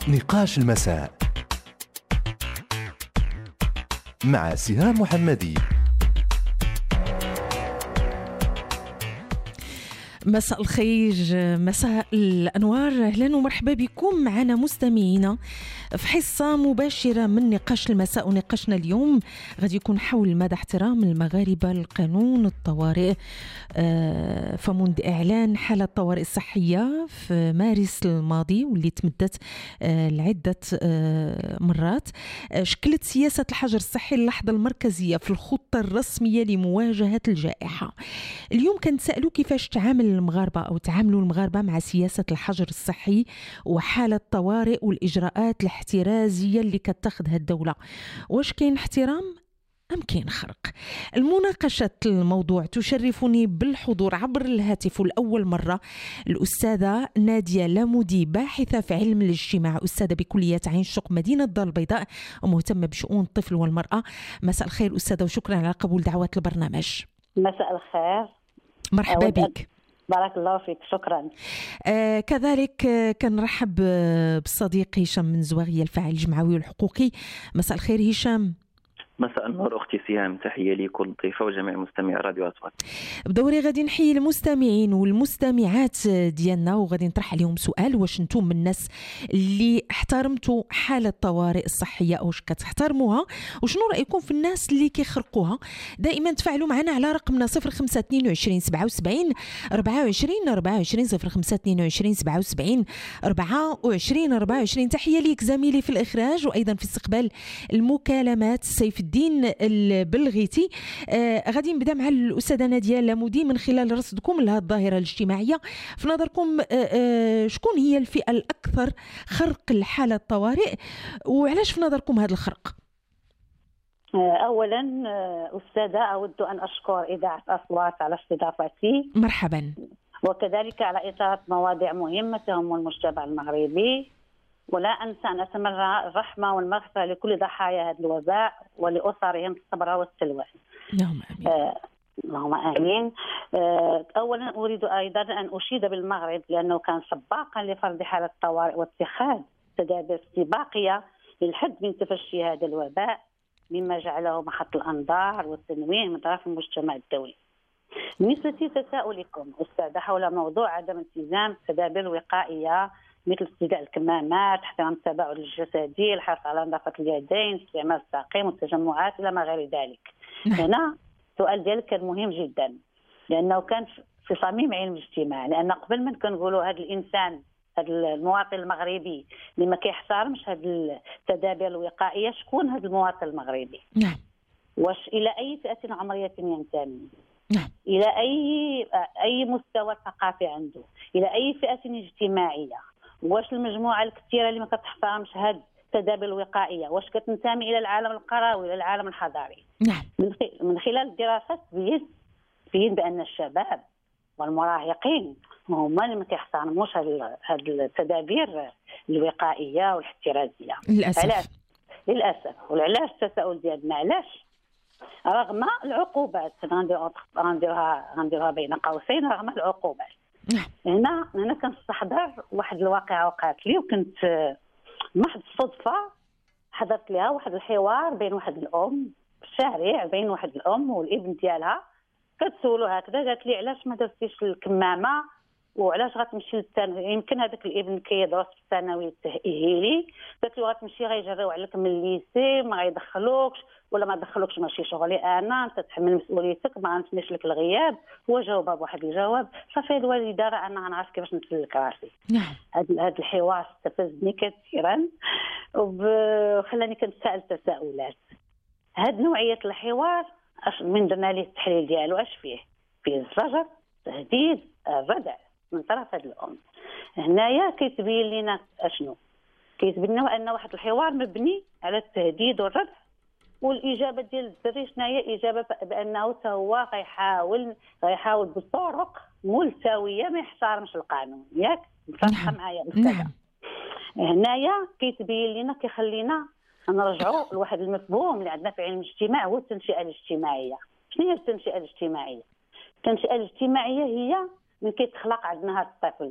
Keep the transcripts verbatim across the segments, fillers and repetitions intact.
نقاش المساء مع سهام محمدي. مساء الخير، مساء الأنوار، أهلا ومرحبا بكم معنا مستمعينا في حصة مباشرة من نقاش المساء. ونقاشنا اليوم غادي يكون حول مدى احترام المغاربة لقانون الطوارئ. فمنذ إعلان حالة الطوارئ الصحية في مارس الماضي واللي تمدت لعدة مرات، شكلت سياسة الحجر الصحي اللحظة المركزية في الخطة الرسمية لمواجهة الجائحة. اليوم كنتسألوا كيفاش تعامل المغاربة أو تعاملوا المغاربة مع سياسة الحجر الصحي وحالة الطوارئ والإجراءات الاحترازية اللي كتاخذها الدولة. واش كاين احترام أم كاين خرق؟ المناقشة الموضوع تشرفني بالحضور عبر الهاتف لأول مرة الأستاذة نادية لامودي، باحثة في علم الاجتماع، أستاذة بكلية عين الشق مدينة الدار البيضاء ومهتمة بشؤون الطفل والمرأة. مساء الخير أستاذة، وشكرا على قبول دعوة البرنامج. مساء الخير، مرحبا بك. بارك الله فيك، شكرا. آه كذلك آه كنرحب آه بالصديق هشام من زواغية، الفاعل الجمعوي والحقوقي. مساء الخير هشام. مساء النور أختي سهام، تحية لكل الضيفة وجميع مستمعي راديو أصوات. بدوري غادي نحيي المستمعين والمستمعات ديالنا وغادي نطرح عليهم سؤال: واش نتوما من الناس اللي احترمتوا حالة الطوارئ الصحية أو واش كتحترموها؟ وشنو رأيكم في الناس اللي كيخرقوها؟ دائما تفاعلوا معنا على رقمنا صفر خمسة اثنين وعشرين سبعة وسبعين أربعة وعشرين أربعة وعشرين صفر خمسة اثنين وعشرين سبعة وسبعين أربعة وعشرين أربعة وعشرين. تحية ليك زميلي في الإخراج وأيضا في استقبال المكالمات سيف الدين البلغيتي. آه غادي نبدا مع الأستاذة نادية لامودي. من خلال رصدكم لهذه الظاهرة الاجتماعية، في نظركم آه آه شكون هي الفئة الأكثر خرق الحالة الطوارئ، وعلاش في نظركم هذا الخرق؟ أولا أستاذة، أود أن أشكر إذاعة أصوات على استضافتي. مرحبا. وكذلك على إثارة مواضيع مهمة تهم المجتمع المغربي. ولا أنسى أن أتمنى الرحمة والمغفرة لكل ضحايا هذا الوباء ولأسرهم الصبر والسلوان. اللهم آمين. آه اللهم آمين. آه أولا أريد أيضا أن أشيد بالمغرب لأنه كان سباقا لفرض حالة الطوارئ واتخاذ تدابير استباقية للحد من تفشي هذا الوباء، مما جعله محط الأنظار والتنويه من طرف المجتمع الدولي. بالنسبة لتساؤلكم أستاذة حول موضوع عدم التزام التدابير الوقائية مثل ارتداء الكمامات، احترام التباعد الجسدي، الحرص على نظافة اليدين، استعمال التعقيم والتجمعات إلى ما غير ذلك. هنا السؤال ديالك كان مهم جدا لأنه كان في صميم علم الاجتماع، لأن قبل ما كنقولوا هذا الإنسان هذا المواطن المغربي اللي ما كيحترمش هذه التدابير الوقائية، شكون هذا المواطن المغربي؟ نعم. واش إلى أي فئة عمرية ينتمي؟ نعم. إلى أي أي مستوى ثقافي عنده؟ إلى أي فئة اجتماعية؟ واش المجموعة الكثيرة اللي ما كتحترمش هذه التدابير الوقائية واش كتنتمي إلى العالم القروي إلى العالم الحضاري؟ نعم. من خلال الدراسات بين بين بأن الشباب والمراهقين هما اللي ما كيحترموش هذه التدابير الوقائية والاحترازية. للأسف. علاش؟ للأسف. وعلاش التساؤل ديالنا علاش؟ رغم العقوبات، غنديرها غنديرها بين قوسين، رغم العقوبات. هنا هنا كنستحضر واحد الواقعة وقعت لي، وكنت محض الصدفة حضرت لها واحد الحوار بين واحد الأم في الشارع، بين واحد الأم والابن ديالها. كتسولو هكذا، قالت لي علاش ما درتيش الكمامة وعلاش غتمشي للثانوي؟ يمكن هذاك الابن كيدرس في الثانوي التأهيلي. قالت له غتمشي غيجريو عليك من الليسي، ما غيدخلوكش ولا ما دخلوكش ماشي شغلي انا، انت تحمل مسؤوليتك، ما غنتنيش لك الغياب. هو جاوبها بواحد الجواب صافي الوالده راه انا غنعرف كيفاش نسلك راسي. نعم. هذا هذا الحوار استفزني كثيرا وخلاني كنتسائل تساؤلات. هاد نوعيه الحوار من درنا ليه التحليل ديالو اش فيه؟ فيه الزجر، تهديد، الردع من طرف هاد الام. هنايا كيتبين لنا اشنو؟ كيتبين لنا ان واحد الحوار مبني على التهديد والردع، والاجابه ديال الدري شنو هي؟ اجابه بانه هو غيحاول غيحاول بطرق ملتويه ما يحترمش القانون. ياك متفقه معايا؟ نعم. هنايا كيتبين لنا كيخلينا نرجعوا لواحد المفهوم اللي عندنا في علم الاجتماع، هو التنشئه الاجتماعيه. شنو هي التنشئه الاجتماعيه؟ التنشئه الاجتماعيه هي من كيتخلق عندنا هذا الطفل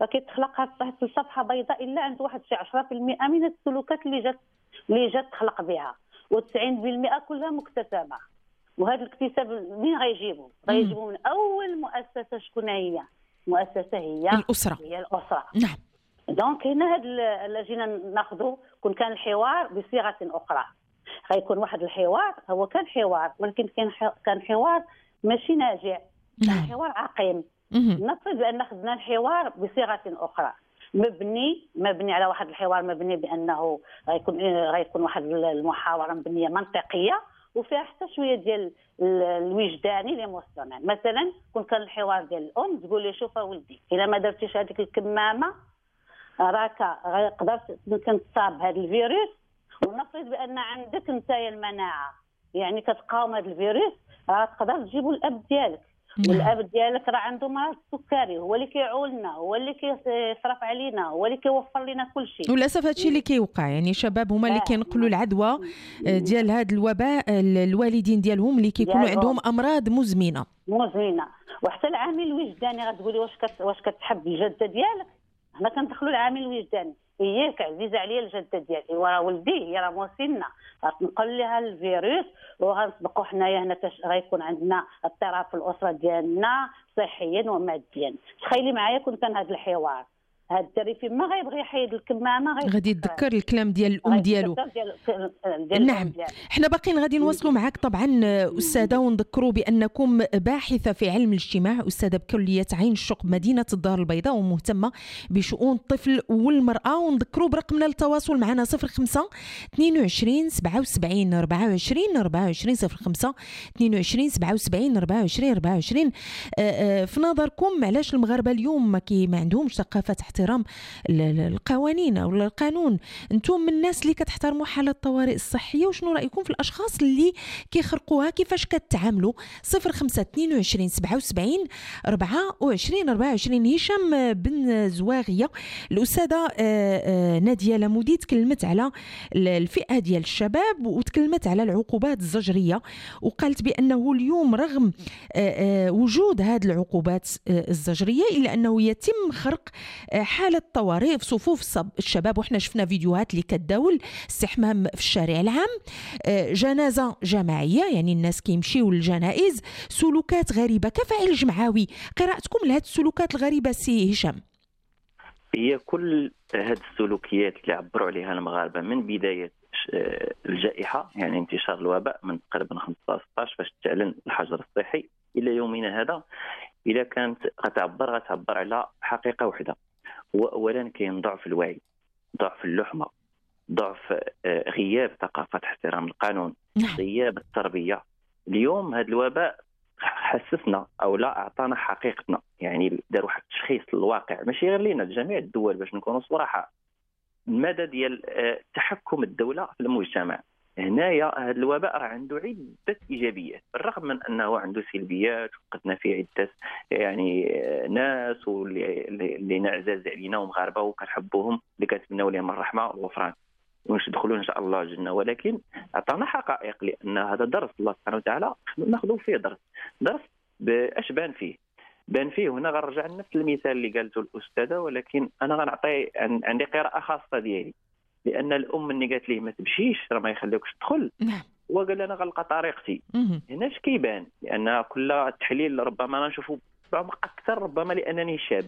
فكيتخلق هاد الصفحه بيضاء الا عند واحد شي عشرة بالمئة من السلوكات اللي جات اللي جات تخلق بها، وتسعين بالمئة كلها مكتسبه. وهذا الاكتساب منين غيجيبوا؟ غيجيبوا من اول مؤسسه. شكون هي؟ مؤسسه هي الاسره. هي الاسره. نعم. دونك هنا هاد اللي جينا ناخذوا كون كان الحوار بصيغه اخرى، غيكون واحد الحوار هو كان حوار، ولكن كان كان حوار ماشي ناجع، كان حوار عقيم. نفرض بان خدنا الحوار بصيغه اخرى، مبني مبني على واحد الحوار مبني بانه غيكون غيكون واحد المحاوره مبنيه منطقيه وفيها حتى شويه ديال الوجداني ليموسيونيل. مثلا كون كان الحوار ديال الام تقول لي شوف ولدي الا ما درتيش هذيك الكمامه راك قدرت يمكن تصاب هذا الفيروس، ونفرض بان عندك انت المناعه يعني كتقاوم هذا الفيروس، راه تقدر تجيبوا الاب ديالك. والاب ديالك راه عنده مرض السكري، هو اللي كيعولنا، هو اللي كيصرف علينا، هو اللي كيوفر لنا كل شيء. وللاسف هادشي اللي كيوقع، يعني شباب هما اللي كينقلوا العدوى ديال هذا الوباء الوالدين ديالهم اللي كيكونوا عندهم امراض مزمنه مزمنه. وحتى العامل الوجداني غتقولي واش كت... واش كتحب الجده ديالك؟ هنا كندخلوا العامل الوجداني، هي عزيزه عليا الجده ديالي وراه ولدي هي راه موسنه غتنقل لها الفيروس وغنسبقوا حنايا هنا تش... غيكون عندنا اضطراب في الاسره ديالنا صحيا وماديا. تخيلي معايا كون كان هذا الحوار هاد الدري فين ما غيبغي يحيد الكمامه غادي يتذكر الكلام ديال الام ديالو. نعم. حنا باقيين غادي نواصلوا معك طبعا استاذه، ونذكروا بانكم باحثه في علم الاجتماع، استاذه بكليه عين الشق مدينه الدار البيضاء، ومهتمه بشؤون الطفل والمراه. ونذكروا برقمنا للتواصل معنا صفر خمسة اثنين وعشرين سبعة وسبعين أربعة وعشرين أربعة وعشرين صفر خمسة اثنين وعشرين سبعة وسبعين أربعة وعشرين أربعة وعشرين. في نظركم علاش المغاربه اليوم ما, ما عندهمش ثقافه احترام القوانين او القانون؟ انتم من الناس اللي كتحترموا حاله الطوارئ الصحيه، وشنو رايكم في الاشخاص اللي كيخرقوها؟ كيفاش كتعاملوا؟ صفر خمسة اثنين وعشرين سبعة وسبعين أربعة وعشرين أربعة وعشرين. هشام بن زواغيه، الاستاذه ناديه لمودي تكلمت على الفئه ديال الشباب وتكلمت على العقوبات الزجريه، وقالت بانه اليوم رغم وجود هذه العقوبات الزجريه الا انه يتم خرق حالة طوارئ في صفوف الشباب. وإحنا شفنا فيديوهات اللي كتداول استحمام في الشارع العام، جنازة جماعية يعني الناس كيمشيوا للجنائز، سلوكات غريبة. كفاعل جمعوي قراءتكم لهذه السلوكات الغريبة سي هشام؟ هي كل هذه السلوكيات اللي عبروا عليها المغاربة من بداية الجائحة، يعني انتشار الوباء من تقريبا خمسة عشر ستة عشر فاش تعلن الحجر الصحي إلى يومنا هذا، إذا كانت غتعبر غتعبر على حقيقة واحدة، هو أولا كاين ضعف الوعي، ضعف اللحمة، ضعف غياب ثقافة احترام القانون، غياب التربية. اليوم هذا الوباء حسسنا أو لا أعطانا حقيقتنا، يعني دار واحد التشخيص للواقع ماشي غير لينا، لجميع الدول باش نكونوا صراحة. المدى ديال تحكم الدولة في المجتمع، هنايا هذا الوباء راه عنده عده ايجابيات بالرغم من انه عنده سلبيات. فقدنا فيه عده يعني ناس واللي اللي نعزاز علينا ومغاربه وكنحبوهم اللي كنتمناو لهم الرحمه والغفران واش يدخلوا ان شاء الله الجنه، ولكن عطانا حقائق لان هذا درس الله سبحانه وتعالى ناخذوا فيه درس درس باش بان فيه بان فيه هنا غنرجع لنفس المثال اللي قالته الاستاذه، ولكن انا غنعطي عندي قراءه خاصه ديالي، لان الام اللي قالت ليه ما تمشيش راه ما يخليوكش تدخل، هو قال انا غنلقى طريقتي. هنا اش كيبان؟ لان كل التحليل ربما نشوفوا بعمق اكثر، ربما لانني شاب.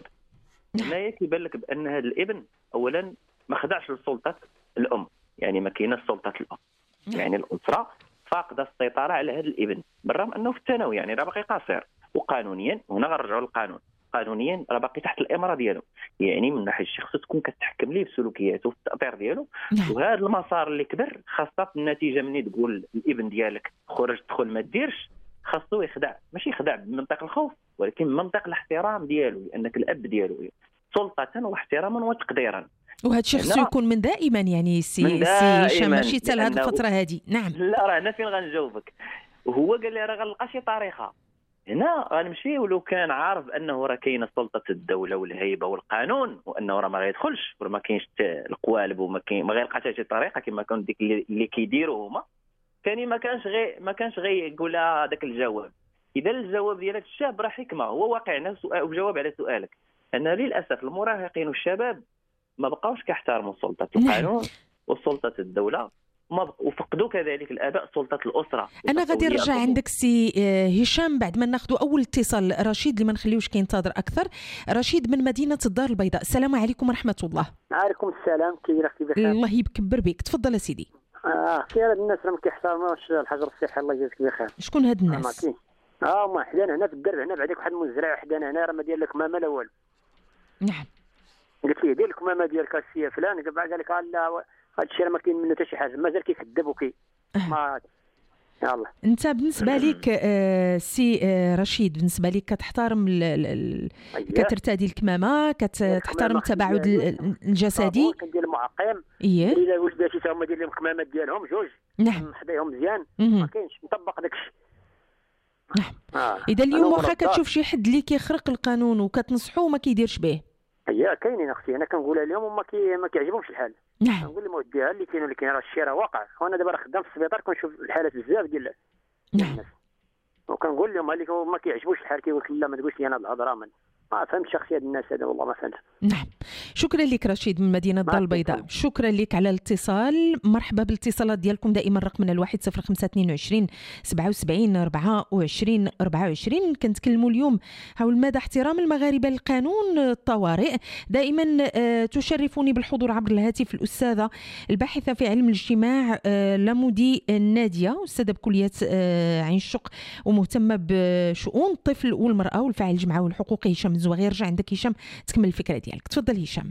هنا كيبان لك بان هذا الابن اولا ما خدعش لسلطه الام، يعني ما كايناش سلطه الام، يعني الاسره فاقده السيطره على هذا الابن بالرغم انه في الثانوي، يعني راه باقي قاصر. وقانونيا هنا غنرجعوا للقانون، قانونيا راه باقي تحت الاماره ديالو، يعني من ناحيه الشخص تكون كتحكم ليه في سلوكياته وفي التاطير ديالو. وهذا المسار اللي كبر خاصه النتيجه مني تقول الابن ديالك خرج تدخل ما ديرش، خاصو يخدع، ماشي يخدع بمنطق الخوف ولكن منطق الاحترام ديالو، لانك الاب ديالو سلطه واحتراما وتقديرا. وهذا الشيء خصو يكون من دائما، يعني سي سي هشام ماشي حتى لهذه الفتره هذه. نعم. لا راه انا فين غنجاوبك، وهو قال لي راه غنلقى شي طريقه. هنا غنمشي ولو كان عارف انه راه كاينه سلطه الدوله والهيبه والقانون وانه راه ما غيدخلش وما كاينش القوالب وما كاين ما غيلقاش شي طريقه كما كانوا ديك اللي كيديروا هما، كان ما كانش غير ما كانش غير يقول هذاك الجواب. اذا الجواب ديال الشاب راه حكمه، هو واقع نفس وجواب على سؤالك. ان للاسف المراهقين والشباب ما بقاوش كيحترموا سلطه القانون وسلطه الدوله، وفقدوا كذلك الاباء سلطه الاسره. انا غادي نرجع عندك سي هشام بعد ما ناخذوا اول اتصال. رشيد اللي ما نخليوش كينتظر اكثر. رشيد من مدينه الدار البيضاء، السلام عليكم ورحمه الله. وعليكم السلام، كي راك بخير؟ الله يكبر بك، تفضل اسيدي. اه كاين هاد الناس راه ما كيحترموش الحجر الصحي، الله يجازيك بخير. شكون هاد الناس؟ اه ما حدانا هنا في الدرب، هنا بعدك واحد المزرعه حدانا هنا راه ما داير لك ماما لا والو. نعم. قلت ليه دير لك ماما ديالك السي فلان، قال لك لا هذا الشيء ما كاين منه حتى شي حاجه، مازال كيكذب وكي ما يلاه. انت بالنسبه لك آه سي آه رشيد، بالنسبه لك كتحترم ال ال كترتدي الكمامه، كتحترم التباعد الجسدي، كندير المعقم اييه الا ولداتي تا هما داير لهم الكمامات ديالهم جوج، نعم حداهم مزيان، ما كاينش مطبق داكشي. نعم. آه. اذا اليوم واخا كتشوف شي حد اللي كيخرق القانون وكتنصحوه ما كيديرش به، هي كاينين اختي، انا كنقولها لهم وما كي ما كيعجبهمش الحال. نعم. كنقول لهم وديها اللي كاين اللي كاين راه الشيء راه واقع، وانا دابا راه خدام في السبيطار كنشوف الحالات بزاف ديال الناس. وكنقول لهم اللي ما كيعجبوش الحال كيقول لك لا ما تقولش لي انا الهضره، ما ما فهمتش شخصيه الناس هذا، والله ما فهمت. نعم. شكرا لك رشيد من مدينه الدار البيضاء، شكرا لك على الاتصال. مرحبا بالاتصالات ديالكم دائما، رقمنا الواحد صفر خمسة اثنين وعشرين سبعة وسبعين أربعة وعشرين أربعة وعشرين. كنتكلموا اليوم حول مدى احترام المغاربه للقانون الطوارئ. دائما تشرفني بالحضور عبر الهاتف الاستاذه الباحثه في علم الاجتماع لمودي ناديه، استاذه بكليه عين الشق ومهتمه بشؤون الطفل والمراه والفاعل الجمعوي والحقوقي هشام الزواغي. رجع عندك هشام تكمل الفكره ديالك، تفضل هشام.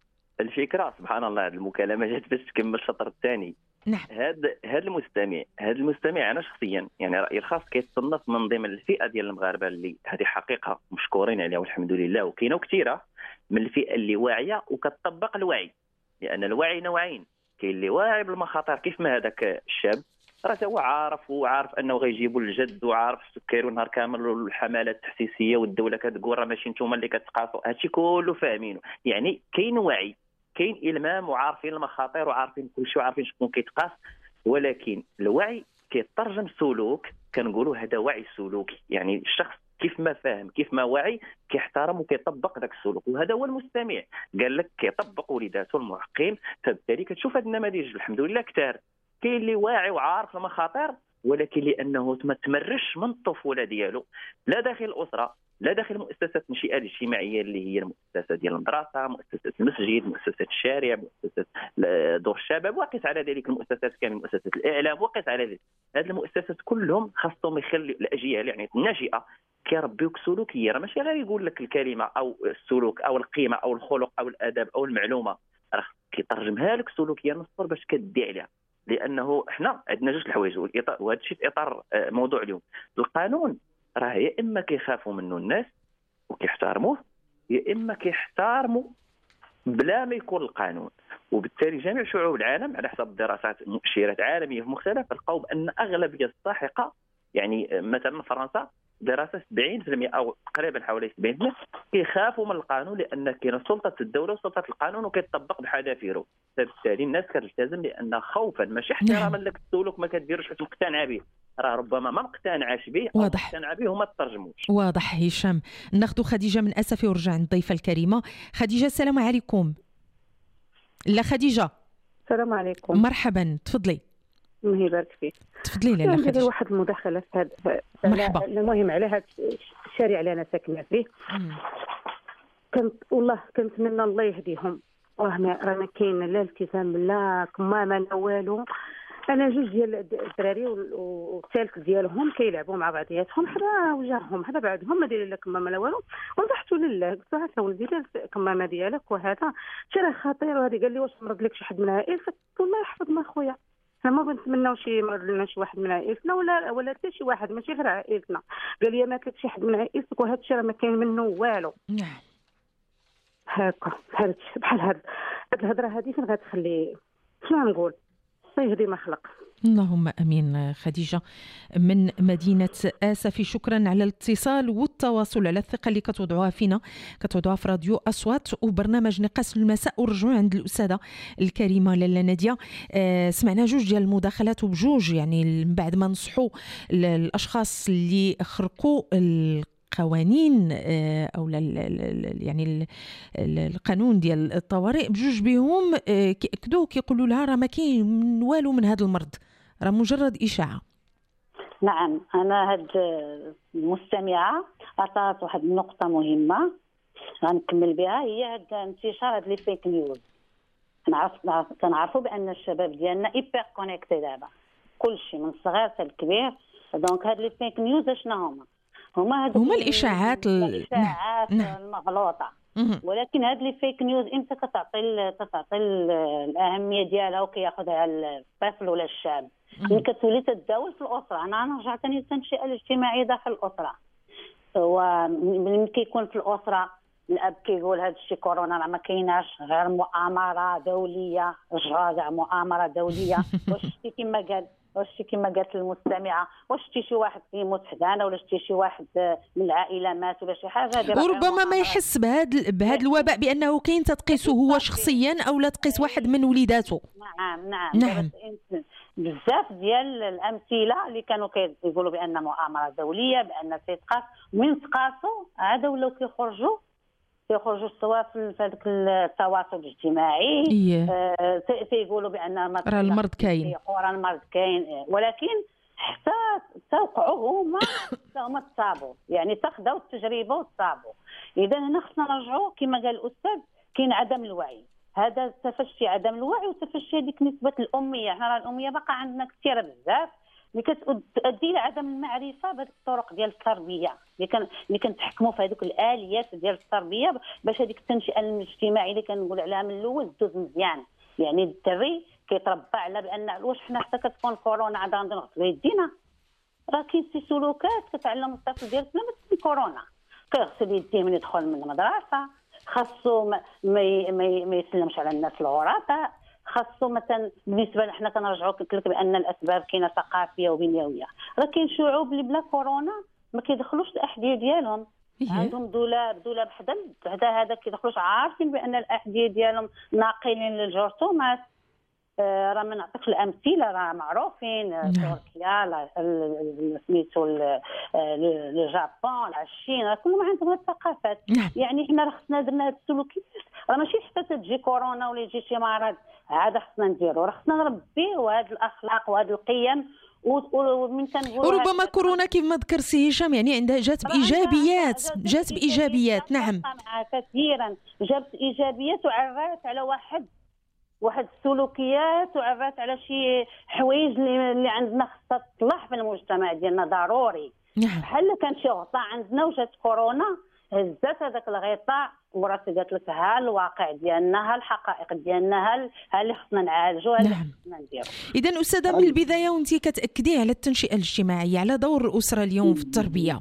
الفكره سبحان الله، هذه المكالمه جات باش تكمل الشطر الثاني. نعم. هذا هذا المستمع هذا المستمع انا شخصيا يعني رايي الخاص كيتصنف من ضمن الفئه ديال المغاربه اللي هذه حقيقه مشكورين عليها والحمد لله، وكاينه كثيره من الفئه اللي واعيه وكتطبق الوعي، لان الوعي نوعين، كاين اللي واعي بالمخاطر كيف ما هذاك الشاب راه هو عارف وعارف انه غيجيبوا الجد وعارف السكري والنهار كامل والحملات التحسيسيه والدوله كتقول راه ماشي نتوما اللي كتقاسوا، هادشي كله فاهمينه. يعني كاين وعي، كاين المام وعارفين المخاطر وعارفين كل شيء وعارفين شكون كيتقاس، ولكن الوعي كيترجم سلوك، كنقولوا هذا وعي سلوكي، يعني الشخص كيف ما فاهم كيف ما واعي كيحترم وكيطبق ذاك السلوك، وهذا هو المستمع. قال لك كيطبق وليداته المعقم، فبالتالي كتشوف هذه النماذج الحمد لله كثار. كاين اللي واعي وعارف المخاطر ولكن لانه ما تمرش من الطفوله ديالو لا داخل الاسره لا داخل مؤسسات النشئه الاجتماعيه اللي هي المؤسسه ديال المدرسه، مؤسسه المسجد، مؤسسه الشارع، مؤسسه دور الشباب، وقس على ذلك المؤسسات كامل، مؤسسه الاعلام، وقس على ذلك. هذه المؤسسات كلهم خاصهم يخلي الاجيال يعني الناشئه كيربيوك سلوكيه، راه ماشي غير يقول لك الكلمه او السلوك او القيمه او الخلق او الادب او المعلومه، راه كيترجمها لك سلوكيه نصر باش كدي عليها. لانه احنا عندنا جوج الحوايج، وهذا الشيء في اطار موضوع اليوم. القانون راه يا اما كيخافوا منه الناس وكيحترموه، يا اما كيحترموا بلا ما يكون القانون. وبالتالي جميع شعوب العالم على حسب دراسات مؤشرات عالميه مختلفه لقوا بان اغلبيه الساحقه، يعني مثلا فرنسا دراسه سبعين بالمئة او تقريبا حوالي سبعين بالمئة كيخافوا من القانون، لان كاينه سلطه الدوله وسلطه القانون وكيطبق بحذافيره. فبالتالي الناس كتلتزم لان خوفا ماشي احتراما لك السلوك ما كديروش حيت مقتنعه به، راه ربما ما مقتنعاش به او مقتنعه به وما ترجموش. واضح هشام. ناخذ خديجه من اسفي ونرجع عند الضيفه الكريمه. خديجه السلام عليكم. لا خديجه السلام عليكم. مرحبا تفضلي. الله يبارك فيك. تفضلي لاله خديجه. عندي واحد المداخله في هذا مرحبا. المهم على هذا الشارع اللي انا ساكنه فيه. كنت والله كنتمنى الله يهديهم، راه ما كاين لا التزام لا كمامه لا والو. انا جوج ديال الدراري والثالث ديالهم كيلعبوا مع بعضياتهم حدا وجههم حدا بعضهم ما دايرين لا كمامه لا والو. ونصحتو لله قلت له هاك ولدي دير الكمامه ديالك وهذا شي راه خطير. وهذا قال لي واش مرض لك شي حد من عائلتك؟ قلت الله يحفظ ما خويا، احنا ما بنتمناو شي مرض لنا شي واحد من عائلتنا ولا ولا حتى شي واحد ماشي غير عائلتنا. قال لي مات لك شي حد من عائلتك وهذا الشيء راه ما كاين منه والو. نعم هكا بحال بحال هاد هاد الهضره هذه فين غتخلي شنو نقول؟ الله يهدي ما خلق. اللهم امين. خديجه من مدينه اسفي، شكرا على الاتصال والتواصل، على الثقه اللي كتوضعوها فينا، كتوضعوها في راديو اصوات وبرنامج نقاش المساء. ورجعوا عند الاستاذه الكريمه لاله ناديه. آه سمعنا جوج ديال المداخلات وبجوج يعني من بعد ما نصحوا الاشخاص اللي خرقوا القوانين او يعني القانون ديال الطوارئ بجوج بهم كيأكدوا كيقولوا لها راه ما كاين والو من هذا المرض، راه مجرد اشاعه. نعم، انا هاد المستمعه عطات واحد النقطه مهمه غنكمل بها، هي هاد انتشار هاد لي فيك نيوز. نعرف كنعرفوا بان الشباب ديالنا ايبر كونيكتي دابا، كلشي من الصغير حتى الكبير. دونك هاد لي فيك نيوز اشنا هما هما هاد هما الاشاعات الاشاعات المغلوطه. ولكن هاد لي فيك نيوز امتى كتعطي كتعطي الاهميه ديالها وكياخذها الطفل ولا الشاب؟ ملي كتولي تتداول في الاسره. انا نرجع ثاني للتنشئه الاجتماعيه داخل الاسره. وملي كيكون في الاسره الاب كيقول هذا الشيء كورونا راه ما كايناش، غير مؤامره دوليه، رجعوا كاع مؤامره دوليه. واش شتي كما قال واش شتي كما قالت المستمعه، واش شتي شي واحد كيموت حدانا ولا شتي شي واحد من العائله مات ولا شي حاجه؟ هذه وربما ما يحس بهذا بهذا الوباء بانه كاين تتقيسه هو شخصيا او لا تقيس واحد من وليداته. نعم نعم نعم. بزاف ديال الامثله اللي كانوا كيقولوا بان مؤامره دوليه، بان تيتقاس، ومن تقاسوا عاد ولاو كيخرجوا كيخرجوا سواء في هذاك التواصل الاجتماعي آه تيقولوا بان راه المرض كاين، راه المرض كاين. ولكن حتى توقعوا هما هما تصابوا، يعني تاخذوا التجربه وتصابوا. اذا هنا خصنا نرجعوا كما قال الاستاذ، كاين عدم الوعي. هذا تفشي عدم الوعي وتفشي هذيك نسبه الاميه. حنا راه الاميه باقا عندنا كثيره بزاف، اللي كتؤدي لعدم المعرفه بهذيك الطرق ديال التربيه اللي كان اللي كنتحكموا في هذوك الاليات ديال التربيه باش هذيك التنشئه الاجتماعيه اللي كنقول عليها من الاول دوز مزيان. يعني الدري كيتربى على بان واش حنا حتى كتكون كورونا عاد غادي نغسلوا يدينا؟ راه كاين شي سلوكات كتعلم الطفل ديالك قبل ما تكون كورونا، كيغسل يديه من يدخل من المدرسه، خاصو ما ما, ما يسلمش على الناس الغرباء، خاصو مثلا بالنسبه لنا كنرجعوا قلت لك بان الاسباب كاينه ثقافيه وبنيويه. راه كاين شعوب اللي بلا كورونا ما كيدخلوش الاحذيه ديالهم، عندهم دولاب دولاب حدا حدا هذا كيدخلوش عارفين بان الاحذيه ديالهم ناقلين للجرثومات. آه راه ما نعطيكش الامثله راه معروفين، تركيا سميتو اليابان الصين راه كلهم عندهم هاد الثقافات. يعني حنا راه خصنا درنا هاد السلوكيات، راه ماشي حتى تجي كورونا ولا يجي شي مرض عاد خصنا نديرو، راه خصنا نربيو هاد الاخلاق وهاد القيم. ومن كنقول وربما كورونا كيف ما ذكر سي هشام يعني عندها جات بايجابيات، جات بايجابيات. نعم كثيرا جابت ايجابيات وعرات على واحد واحد السلوكيات وعرات على شي حوايج اللي, اللي عندنا خصها تصلح في المجتمع ديالنا ضروري. بحال كان شي غطاء عندنا وجات كورونا هزات هذاك الغطاء ورات قالت لك ها الواقع ديالنا، ها الحقائق ديالنا، ها ها اللي خصنا نعالجوا، ها اللي خصنا نديروا. اذا استاذه من البدايه وانت كتاكدي على التنشئه الاجتماعيه، على دور الاسره اليوم في التربيه.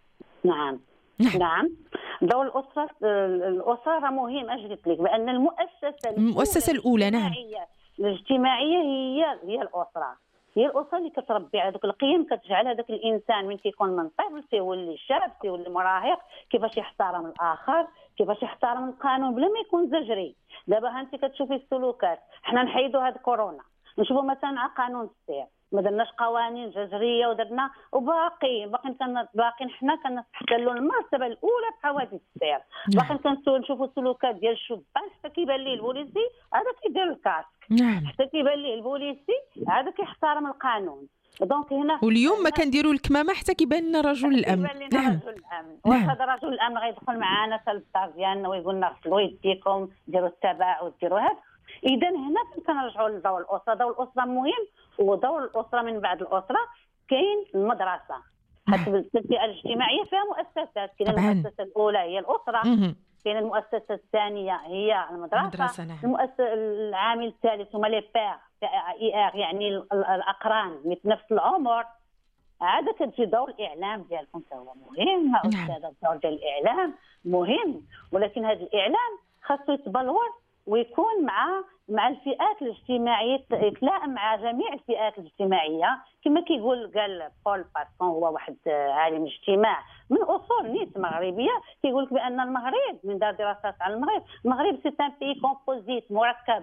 نعم نعم, نعم. دور الاسره الاسره راه مهم. اش قلت لك بان المؤسسه المؤسسه الاولى نعم الاجتماعيه هي هي الاسره هي الاسره اللي كتربي على ذوك القيم، كتجعل هذاك الانسان من كيكون من طفل تيولي شاب تيولي مراهق كيفاش يحترم الاخر، كيفاش يحترم القانون بلا ما يكون زجري. دابا ها انت كتشوفي السلوكات، حنا نحيدوا هاد كورونا نشوفوا مثلا قانون السير، ما درناش قوانين جزريه ودرنا وباقي باقي كان باقي حنا كنحتلوا المرتبه الاولى في حوادث السير. باقي كنشوفوا السلوكات ديال الشبان حتى كيبان ليه البوليسي هذا كيدير الكاسك، نعم حتى كيبان ليه البوليسي هذا كيحترم القانون. دونك هنا واليوم ما كنديروا الكمامه حتى كيبان لنا رجل الامن. نعم رجل الامن واش هذا رجل الامن غيدخل معنا حتى للدار ديالنا ويقول لنا غسلوا يديكم ديروا التباعد ديروا هذا. اذا هنا كنرجعوا لدور الاسره. دور الاسره مهم، ودور الاسره من بعد الاسره كاين المدرسه. حتى التنشئه الاجتماعيه فيها مؤسسات، كاين المؤسسه الاولى هي الاسره، كاين المؤسسه الثانيه هي المدرسه، نعم. المؤسسه العامل الثالث هما لي بير اي ار يعني الاقران اللي في نفس العمر. عاد كتجي دور الاعلام ديالكم حتى هو مهم استاذه. الدور ديال الاعلام مهم، ولكن هذا الاعلام خاصو يتبلور ويكون مع مع الفئات الاجتماعيه، يتلائم مع جميع الفئات الاجتماعيه. كما كيقول قال بول باسون هو واحد عالم اجتماع من اصول نيت مغربيه، كيقول لك بان المغرب من دار دراسات على المغرب، المغرب سي ان بي كومبوزيت مركب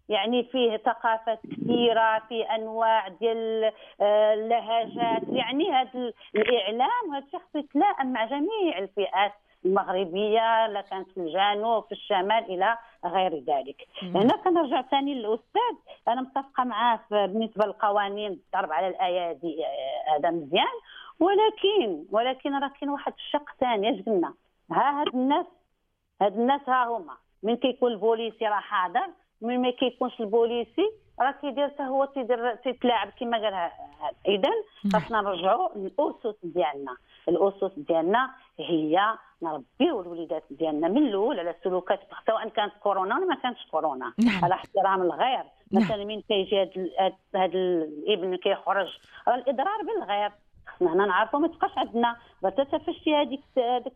يعني فيه ثقافات كثيره، في انواع ديال اللهجات، يعني هذا الاعلام هذا الشخص يتلائم مع جميع الفئات المغربيه، لا كانت في الجنوب في الشمال الى غير ذلك. هنا كنرجع ثاني للاستاذ، انا متفقه معاه بالنسبه للقوانين الضرب على الايادي هذا مزيان، ولكن ولكن راه كاين واحد الشق ثاني. اش قلنا؟ ها هاد الناس هاد الناس ها هما من كيكون البوليسي راه حاضر، من ما كيكونش البوليسي راه كيدير حتى هو تيدير تيتلاعب كما قالها. اذا خاصنا نرجعوا للاسس ديالنا. الاسس ديالنا هي نربيو الوليدات ديالنا من الاول على السلوكات، سواء كانت كورونا ولا ما كانتش كورونا، نعم. على احترام الغير. نعم. مثلا من كيجي هذا الابن كيخرج راه الاضرار بالغير، خصنا هنا نعرفوا ما تبقاش عندنا تتفشي هذيك هذيك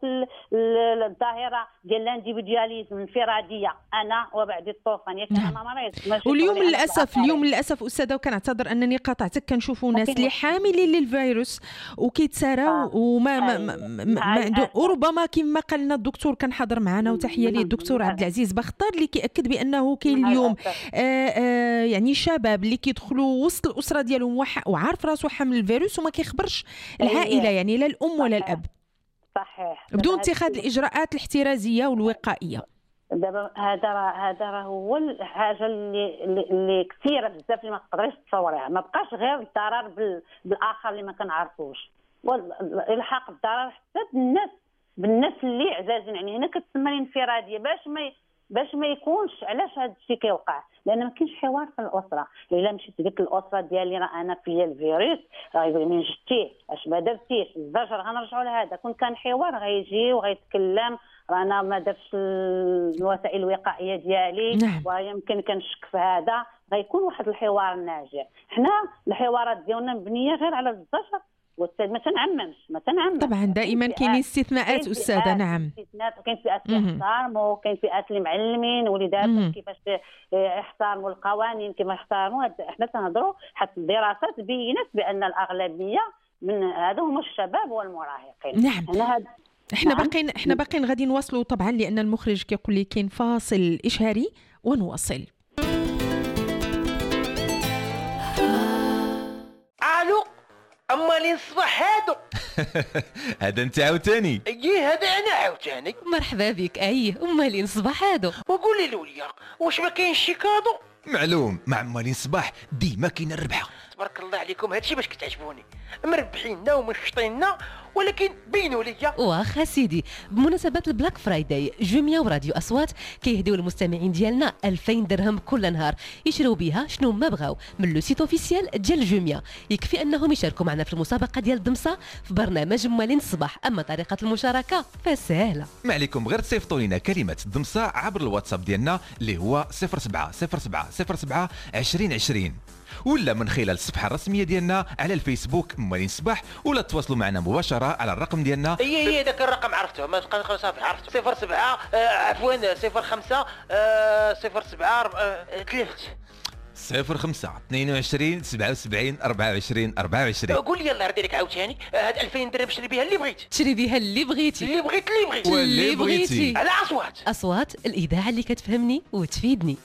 الظاهره ديال الانديفيدياليزم الانفراديه، انا وبعد الطوفان ياك انا مريض. واليوم للاسف اليوم للاسف استاذه، وكنعتذر انني قاطعتك، كنشوفوا ناس اللي حاملين للفيروس وكيتساراو وما ما, ما, ما عنده، وربما كما قال لنا الدكتور كان حاضر معنا، وتحيه ليه الدكتور عبد العزيز بختار اللي كيأكد بانه كاين اليوم آآ آآ يعني شباب اللي كيدخلوا وسط الاسره ديالهم وعارف راسو حامل الفيروس وما كيخبرش العائله، يعني لا الام ولا الاب. صحيح. بدون اتخاذ الاجراءات الاحترازيه والوقائيه. دابا هذا هذا راه هو الحاجه اللي اللي كثيره بزاف اللي ما تقدريش تصوريها. ما بقاش غير الضرر بالاخر اللي ما كنعرفوش، والحاق الضرر حتى بالناس بالناس اللي عزازين. يعني هنا كتسمى الانفراديه باش ما باش ما يكونش. علاش هذا الشيء كيوقع؟ لان ما كاينش حوار في الاسره. الا مشيت قلت الاسره ديالي راه انا فيا الفيروس، راه يقول من جدتيه اش ما درتيش الزجر، غنرجعوا لهذا. كون كان حوار غيجي وغيتكلم، رانا ما درتش الوسائل الوقائيه ديالي، نعم. ويمكن كنشك في هذا، غيكون واحد الحوار ناجح. حنا الحوارات ديالنا مبنيه غير على الزجر والسد، ما تنعممش ما تنعممش. طبعا دائما كاين استثناءات استاذه. نعم، استثناءات، وكاين فئات اللي يحترموا، وكاين فئات اللي معلمين وليداتهم كيفاش يحترموا القوانين، كيما يحترموا. احنا تنهضروا حتى الدراسات بينت بان الاغلبيه من هذا هم الشباب والمراهقين. نعم. أنا هاد... احنا نعم. باقيين احنا باقيين غادي نواصلوا طبعا، لان المخرج كيقول لي كاين فاصل اشهاري ونواصل. الو امالي نصبح هادو هذا انت عاوتاني؟ ايه هذا انا عاوتاني. مرحبا بك. اي امالي نصبح هادو. وقولي لوليا واش ما كاينش شي كادو؟ معلوم، مع مالين صباح ديما كاينه الربحه. تبارك الله عليكم، هادشي باش كتعجبوني، مربحيننا ومشطيننا، ولكن بينوا ليا. واخا سيدي، بمناسبه البلاك فرايداي جوميا وراديو اصوات كيهديو المستمعين ديالنا ألفين درهم كل نهار يشريو بها شنو ما بغاو من لو سيت اوفيسيال ديال جوميا. يكفي انهم يشاركوا معنا في المسابقه ديال الدمصه في برنامج مالين الصباح. اما طريقه المشاركه فسهله، ما عليكم غير تصيفطوا لنا كلمه الدمصه عبر الواتساب ديالنا اللي هو صفر سبعة صفر سبعة صفر سبعة عشرين عشرين، ولا من خلال الصفحه الرسميه ديالنا على الفيسبوك مالين صباح، ولا تواصلوا معنا مباشره على الرقم ديالنا. هي هي ذاك الرقم عرفته، ما تبقى صافي عرفته. صفر سبعة آه عفوا صفر خمسة آه صفر سبعة آه تلفت صفر خمسة اثنين وعشرين سبعة وسبعين أربعة وعشرين أربعة وعشرين. قول لي يلا ردي لك عاوتاني هاد ألفين درهم شري بها اللي بغيت. تشري بها اللي بغيتي اللي بغيت اللي بغيت واللي بغيتي على اصوات. اصوات الاذاعه اللي كتفهمني وتفيدني.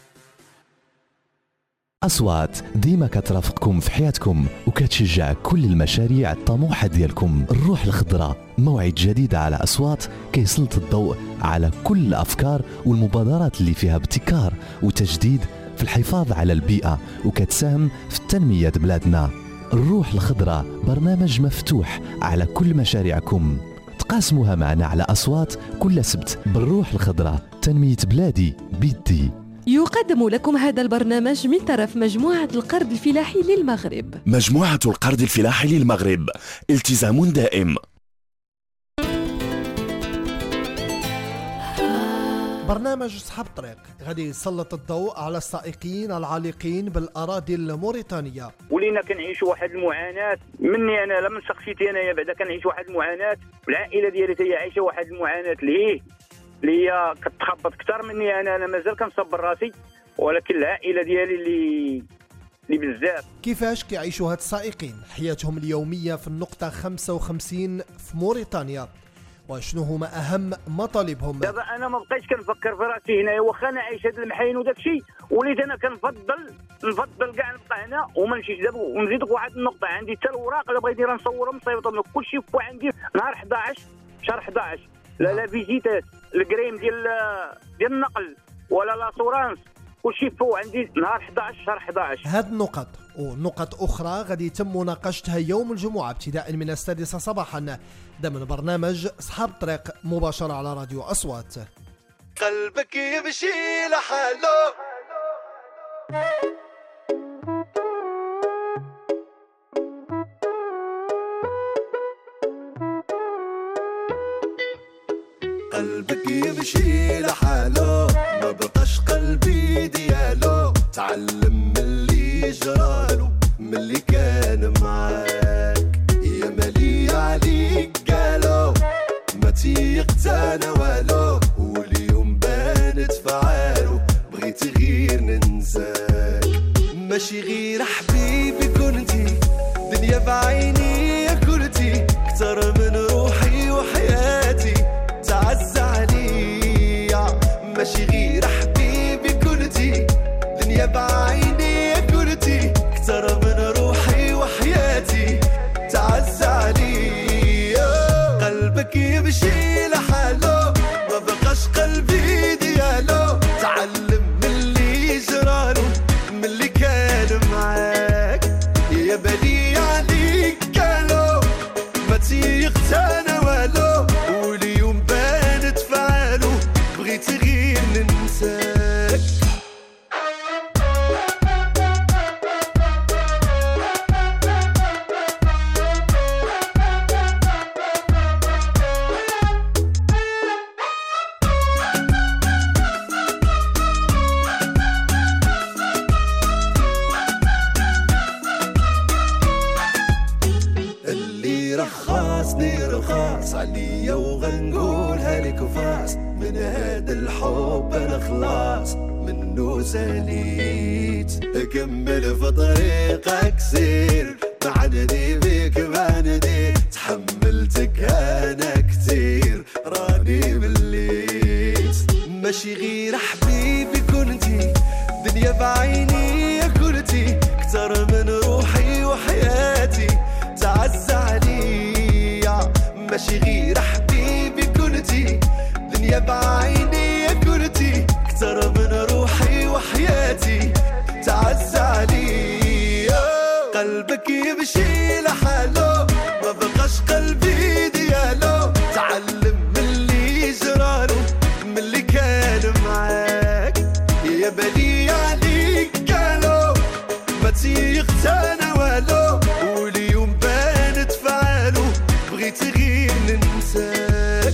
أصوات ديما كترافقكم في حياتكم وكتشجع كل المشاريع الطموحة ديالكم. الروح الخضراء موعد جديد على أصوات كيسلط الضوء على كل الأفكار والمبادرات اللي فيها ابتكار وتجديد في الحفاظ على البيئة وكتساهم في تنمية بلادنا. الروح الخضراء برنامج مفتوح على كل مشاريعكم، تقاسموها معنا على أصوات كل سبت. بالروح الخضراء تنمية بلادي بيدي. يقدم لكم هذا البرنامج من طرف مجموعة القرض الفلاحي للمغرب. مجموعة القرض الفلاحي للمغرب، التزام دائم. برنامج صحاب الطريق غادي يسلط الضوء على السائقين العالقين بالأراضي الموريتانية. ولينا كنعيشوا واحد المعاناة، مني أنا لمن شخصيتي أنايا بعدا كنعيش واحد المعاناة، والعائلة ديالي هي عايشة واحد المعاناة ليه اللي هي كتخبط اكثر مني. انا انا مازال كنصبر راسي، ولكن العائله ديالي اللي اللي بزاف. كيفاش كيعيشوا هاد السائقين حياتهم اليوميه في النقطه خمسة وخمسين في موريتانيا؟ وشنو هما اهم مطالبهم. دابا انا ما بقيتش كنفكر في راسي هنايا، واخا انا عايش هذا المحاين وداك الشيء، وليت انا كنفضل نفضل كاع نبقى هنا وما نمشيش. دابا ونزيدك واحد النقطه، عندي حتى الوراق الا بغيتي راه نصورهم مصيفطهم كل شيء فوا عندي. نهار حداعش شهر حداعش لا لا فيزيتات الكريم ديال ديال النقل ولا لاسورانس كل شيء فوا عندي نهار حداعش شهر حداعش. هاد النقط ونقط أخرى غادي يتم مناقشتها يوم الجمعة ابتداء من السادسة صباحا ضمن برنامج أصحاب الطريق مباشرة على راديو أصوات. قلبك يمشي لحاله قلبك يمشي لحاله ما بقاش قلبي ديالو. تعلم من اللي جرالو من اللي كان معاك يا مالي عليك قالو ما تيقتانا والو. واليوم بانت فعالو بغيت غير ننساك. ماشي غير حبيبي كنتي دنيا بعيني يا كلتي كتر من روحي وحياتي تعز عليا. ماشي غير حبيبي كنتي دنيا بعيني يا كلتي كتر من روحي وحياتي تعز عليا. قلبك يمشي لحاله ما بقاش قلبي ديالو. تعلم من اللي جرالو من اللي كان معاك يا بالي عليك قالو ما تيقتانا والو. واليوم بانت فعالو بغيت غير ننساك. رخصني رخص عليا وغنقولها لك فاس. من هذا الحب انا خلاص منه ساليت. اكمل في طريقك سير معني بيك ما ندير. تحملتك انا كتير راني مليت. ماشي غير حبيبي كنتي دنيا بعيني يا كلتي كتر من روحي وحياتي تعز عليا. ماشي غير حبيبي كنتي دنيا بعيني يا كلتي كتر من روحي وحياتي تعز عليا. قلبك يمشي لحاله ما بقاش قلبي ديالو. تعلم من اللي جرالو من اللي كان معاك يا بالي عليك قالو ما تيقتانا والو. واليوم بانت فعالو بغيت غير ننساك.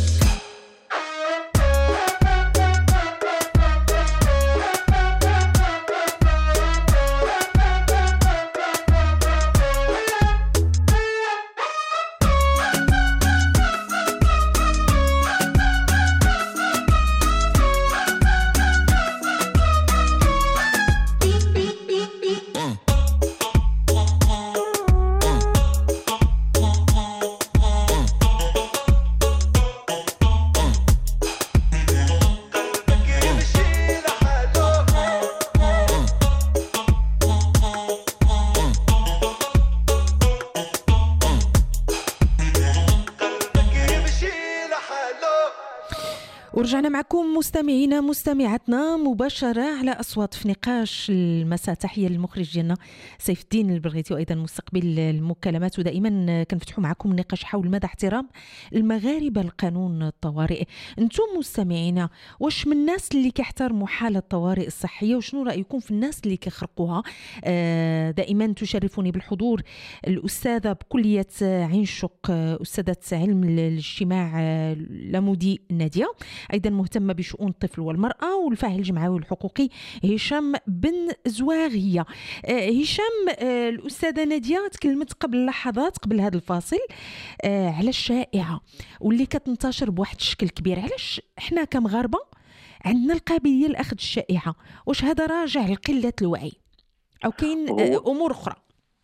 ورجعنا معكم مستمعينا مستمعاتنا مباشرة على أصوات في نقاش المساء. تحية للمخرج ديالنا سيف الدين البرغيتي وأيضا مستقبل المكالمات. ودائما كنفتحوا معكم النقاش حول مدى احترام المغاربة لقانون الطوارئ. انتم مستمعينا واش من الناس اللي كيحترموا حالة الطوارئ الصحية وشنو رأيكم في الناس اللي كيخرقوها؟ دائما تشرفني بالحضور الأستاذة بكلية عين شق أستاذة علم الاجتماع لمودي نادية، أيضا مهتمة بشؤون الطفل والمرأة والفاعل الجمعوي الحقوقي هشام بن زواغية. هشام، الأستاذة نادية تكلمت قبل لحظات قبل هذا الفاصل على الشائعة واللي كتنتشر بواحد الشكل كبير. علاش احنا كمغاربة عندنا القابلية لأخذ الشائعة؟ واش هذا راجع لقلة الوعي أو كاين أمور أخرى؟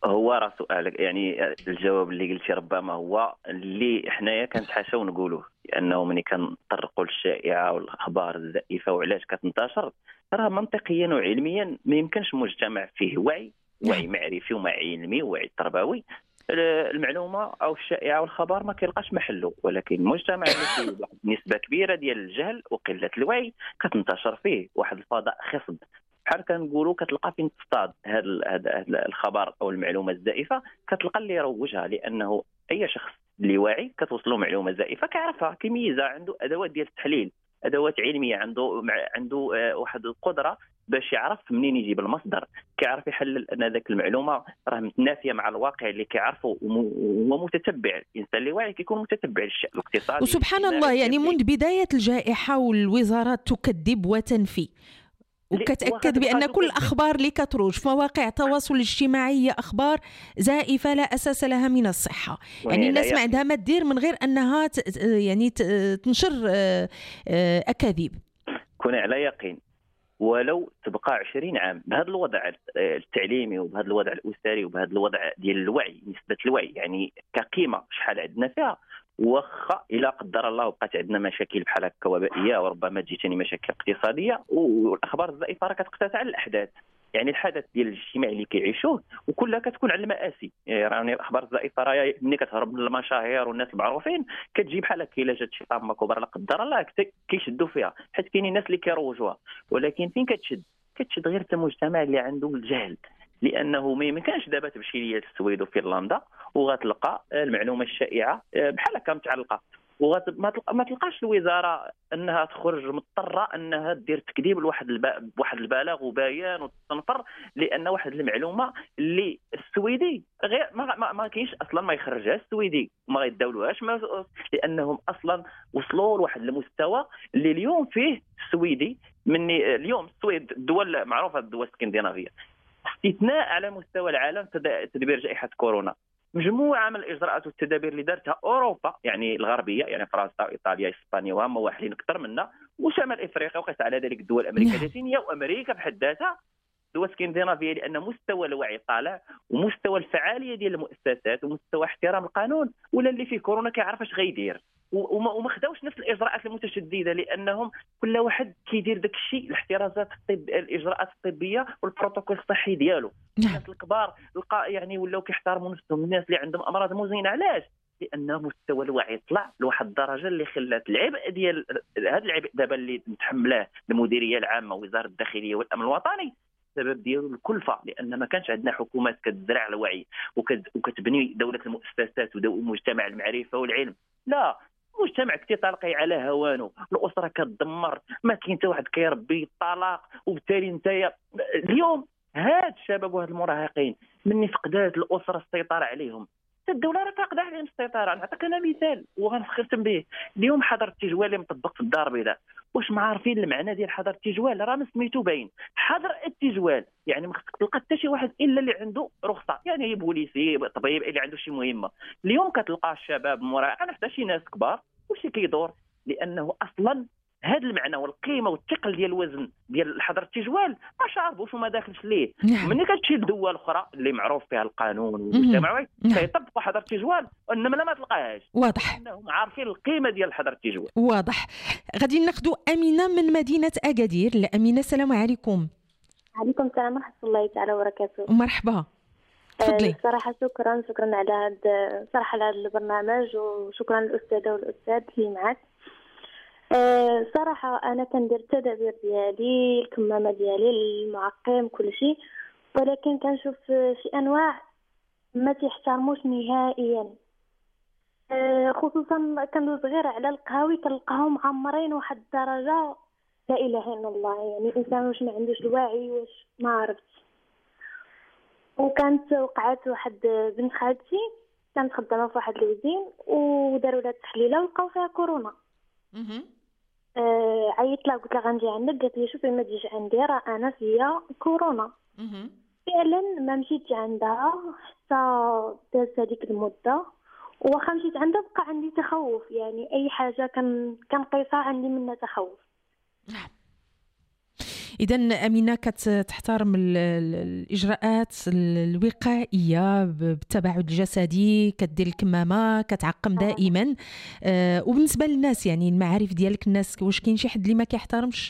هو راه سؤالك يعني الجواب اللي قلتي ربما هو اللي حنايا كنتحاشاو نقولوه، لانه ملي كنطرقوا للشائعه والاخبار الزائفه وعلاش كتنتشر، راه منطقيا وعلميا ما يمكنش مجتمع فيه وعي وعي معرفي ووعي علمي ووعي تربوي المعلومه او الشائعه والخبر ما كيلقاش محله، ولكن المجتمع اللي فيه نسبه كبيره ديال الجهل وقله الوعي كتنتشر فيه واحد الفضاء خصب، بحال كنقولوا كتلقى فين تصطاد هذا الخبر او المعلومه الزائفه، كتلقى اللي يروجها، لانه اي شخص اللي واعي كتوصله معلومه زائفه كيعرفها، كيميزها، عنده ادوات ديال التحليل، ادوات علميه، عنده عنده واحد القدره باش يعرف منين يجيب المصدر، كيعرف يحلل ان ذاك المعلومه راه متنافيه مع الواقع اللي كيعرفه، وهو متتبع. الانسان اللي واعي كيكون متتبع للشأن الاقتصادي. وسبحان الله يعني منذ بدايه الجائحه والوزارات تكذب وتنفي وكتأكد بأن كل الأخبار اللي كتروج في مواقع التواصل الاجتماعي أخبار زائفة لا أساس لها من الصحة، يعني الناس ما عندها ما تدير من غير أنها يعني تنشر أكاذيب. كون على يقين ولو تبقى عشرين عام بهذا الوضع التعليمي وبهذا الوضع الأسري وبهذا الوضع ديال الوعي، نسبة الوعي يعني كقيمة شحال عندنا فيها، وخا الى قدر الله وبقات عندنا مشاكل بحال هكا وبائيه وربما تجيني مشاكل اقتصاديه، والاخبار الزائفه راه كتقتات على الاحداث، يعني الحدث ديال الاجتماع اللي كيعيشوه وكلها كتكون على المآسي. يعني الاخبار الزائفه راه ملي كتهرب من المشاهير والناس المعروفين كتجي بحال هكا الا جات شي طامه كبرى لا قدر الله كيشدوا فيها، حيت كاينين الناس اللي كيروجوها، ولكن فين كتشد كتشد غير المجتمع اللي عنده الجهل، لانه ما يمكنش دابا تمشي ليا للسويد وفنلندا وغتلقى المعلومه الشائعه بحال هكا متعلقه، وما تلقاش الوزاره انها تخرج مضطره انها دير تكذيب لواحد الب... بواحد البلاغ وبيان وتنفر، لان واحد المعلومه اللي السويدي غير ما, ما, ما كاينش اصلا ما يخرجها السويدي ما يداولوهاش، ما... لانهم اصلا وصلوا لواحد المستوى اللي اليوم فيه السويدي من اليوم السويد الدول معروفه الدول الاسكندنافيه استثناء على مستوى العالم تدبير جائحه كورونا، مجموعه من الاجراءات والتدابير اللي دارتها اوروبا يعني الغربيه، يعني فرنسا وايطاليا اسبانيا وهم واحدين اكثر منا، وشمال افريقيا وقيس على ذلك الدول الامريكيه اللاتينيه وامريكا بحد ذاتها، دول اسكندنافيه، لان مستوى الوعي طالع ومستوى الفعاليه ديال المؤسسات ومستوى احترام القانون ولا اللي فيه كورونا كيعرف اش غيدير، وما خداوش نفس الاجراءات المتشدده، لانهم كل واحد كيدير داك الشيء الاحترازات الطب الاجراءات الطبيه والبروتوكول الصحي ديالو. الناس الكبار لقى يعني ولاو كيحترموا نفسهم، الناس اللي عندهم امراض مزمنه علاش؟ لان مستوى الوعي طلع لواحد الدرجه اللي خلات العبء ديال هذا العبء دابا اللي متحملاه المديريه العامه ووزاره الداخليه والامن الوطني السبب ديالو الكلفه، لان ما كانش عندنا حكومات كتزرع الوعي وكتبني دوله المؤسسات ومجتمع المعرفه والعلم، لا مجتمع كتطلقي على هوانه، الاسره كتدمر، ما كاين حتى واحد كيربي الطلاق، وبالتالي انت اليوم هاد الشباب وهاد المراهقين مني فقدات الاسره السيطره عليهم، الدوله راه فاقده عليهم السيطره. نعطيك انا مثال وغنختم به، اليوم حظر التجوال اللي مطبق في الدار البيضاء، واش ما عارفين المعنى ديال حظر التجوال؟ راه ما سميتو باين حظر التجوال، يعني ما خصك تلقى حتى شي واحد الا اللي عنده رخصه، يعني بوليسي طبيب اللي عنده شي مهمه. اليوم كتلقى الشباب مراهقين حتى شي ناس كبار وشي كيدور، لانه اصلا هذا المعنى والقيمه والثقل ديال الوزن ديال حظر التجوال ما شاربوش وما داخلش ليه. نعم. ملي كتمشي لدول اخرى اللي معروف فيها القانون والمجتمعي كيطبقوا حظر التجوال، انما ما تلقاهاش. واضح انهم عارفين القيمه ديال حظر التجوال. واضح. غادي ناخذوا امينه من مدينه اكادير. امينه السلام عليكم. عليكم السلام ورحمه الله تعالى وبركاته. مرحبا تفضلي. أه صراحه شكرا شكرا على هذا صراحه على هذا البرنامج، وشكرا للاستاذه والاستاذ اللي معك. أه صراحة أنا كندير التدابير ديالي، الكمامة ديالي، المعقم، كل شيء، ولكن كنشوف شي أنواع ما تيحترموش نهائيا. أه خصوصا كندوز غير على القهاوي كنلقاهم معمرين واحد الدرجة لا إله إلا الله، يعني الإنسان واش ما عندوش الوعي واش ما عرفتش. وكانت وقعت واحد بنت خالتي كانت خدامة في واحد الوزين وداروا لها التحليلة ولقاو فيها كورونا. آه عيطت لها قلت لها غنجي عندك، قالت لي شوفي ما تجيش عندي راه انا فيا كورونا. فعلا ما مشيتش عندها حتى دازت هذيك المده، وواخا مشيت عندها بقى عندي تخوف، يعني اي حاجه كان كنقيسها عندي منها تخوف. إذا أمينة كتحترم الإجراءات الوقائية بالتباعد الجسدي، كدير الكمامة، كتعقم دائما. آه وبالنسبة للناس يعني المعارف ديالك، الناس واش كاين شي حد اللي ما كيحترمش؟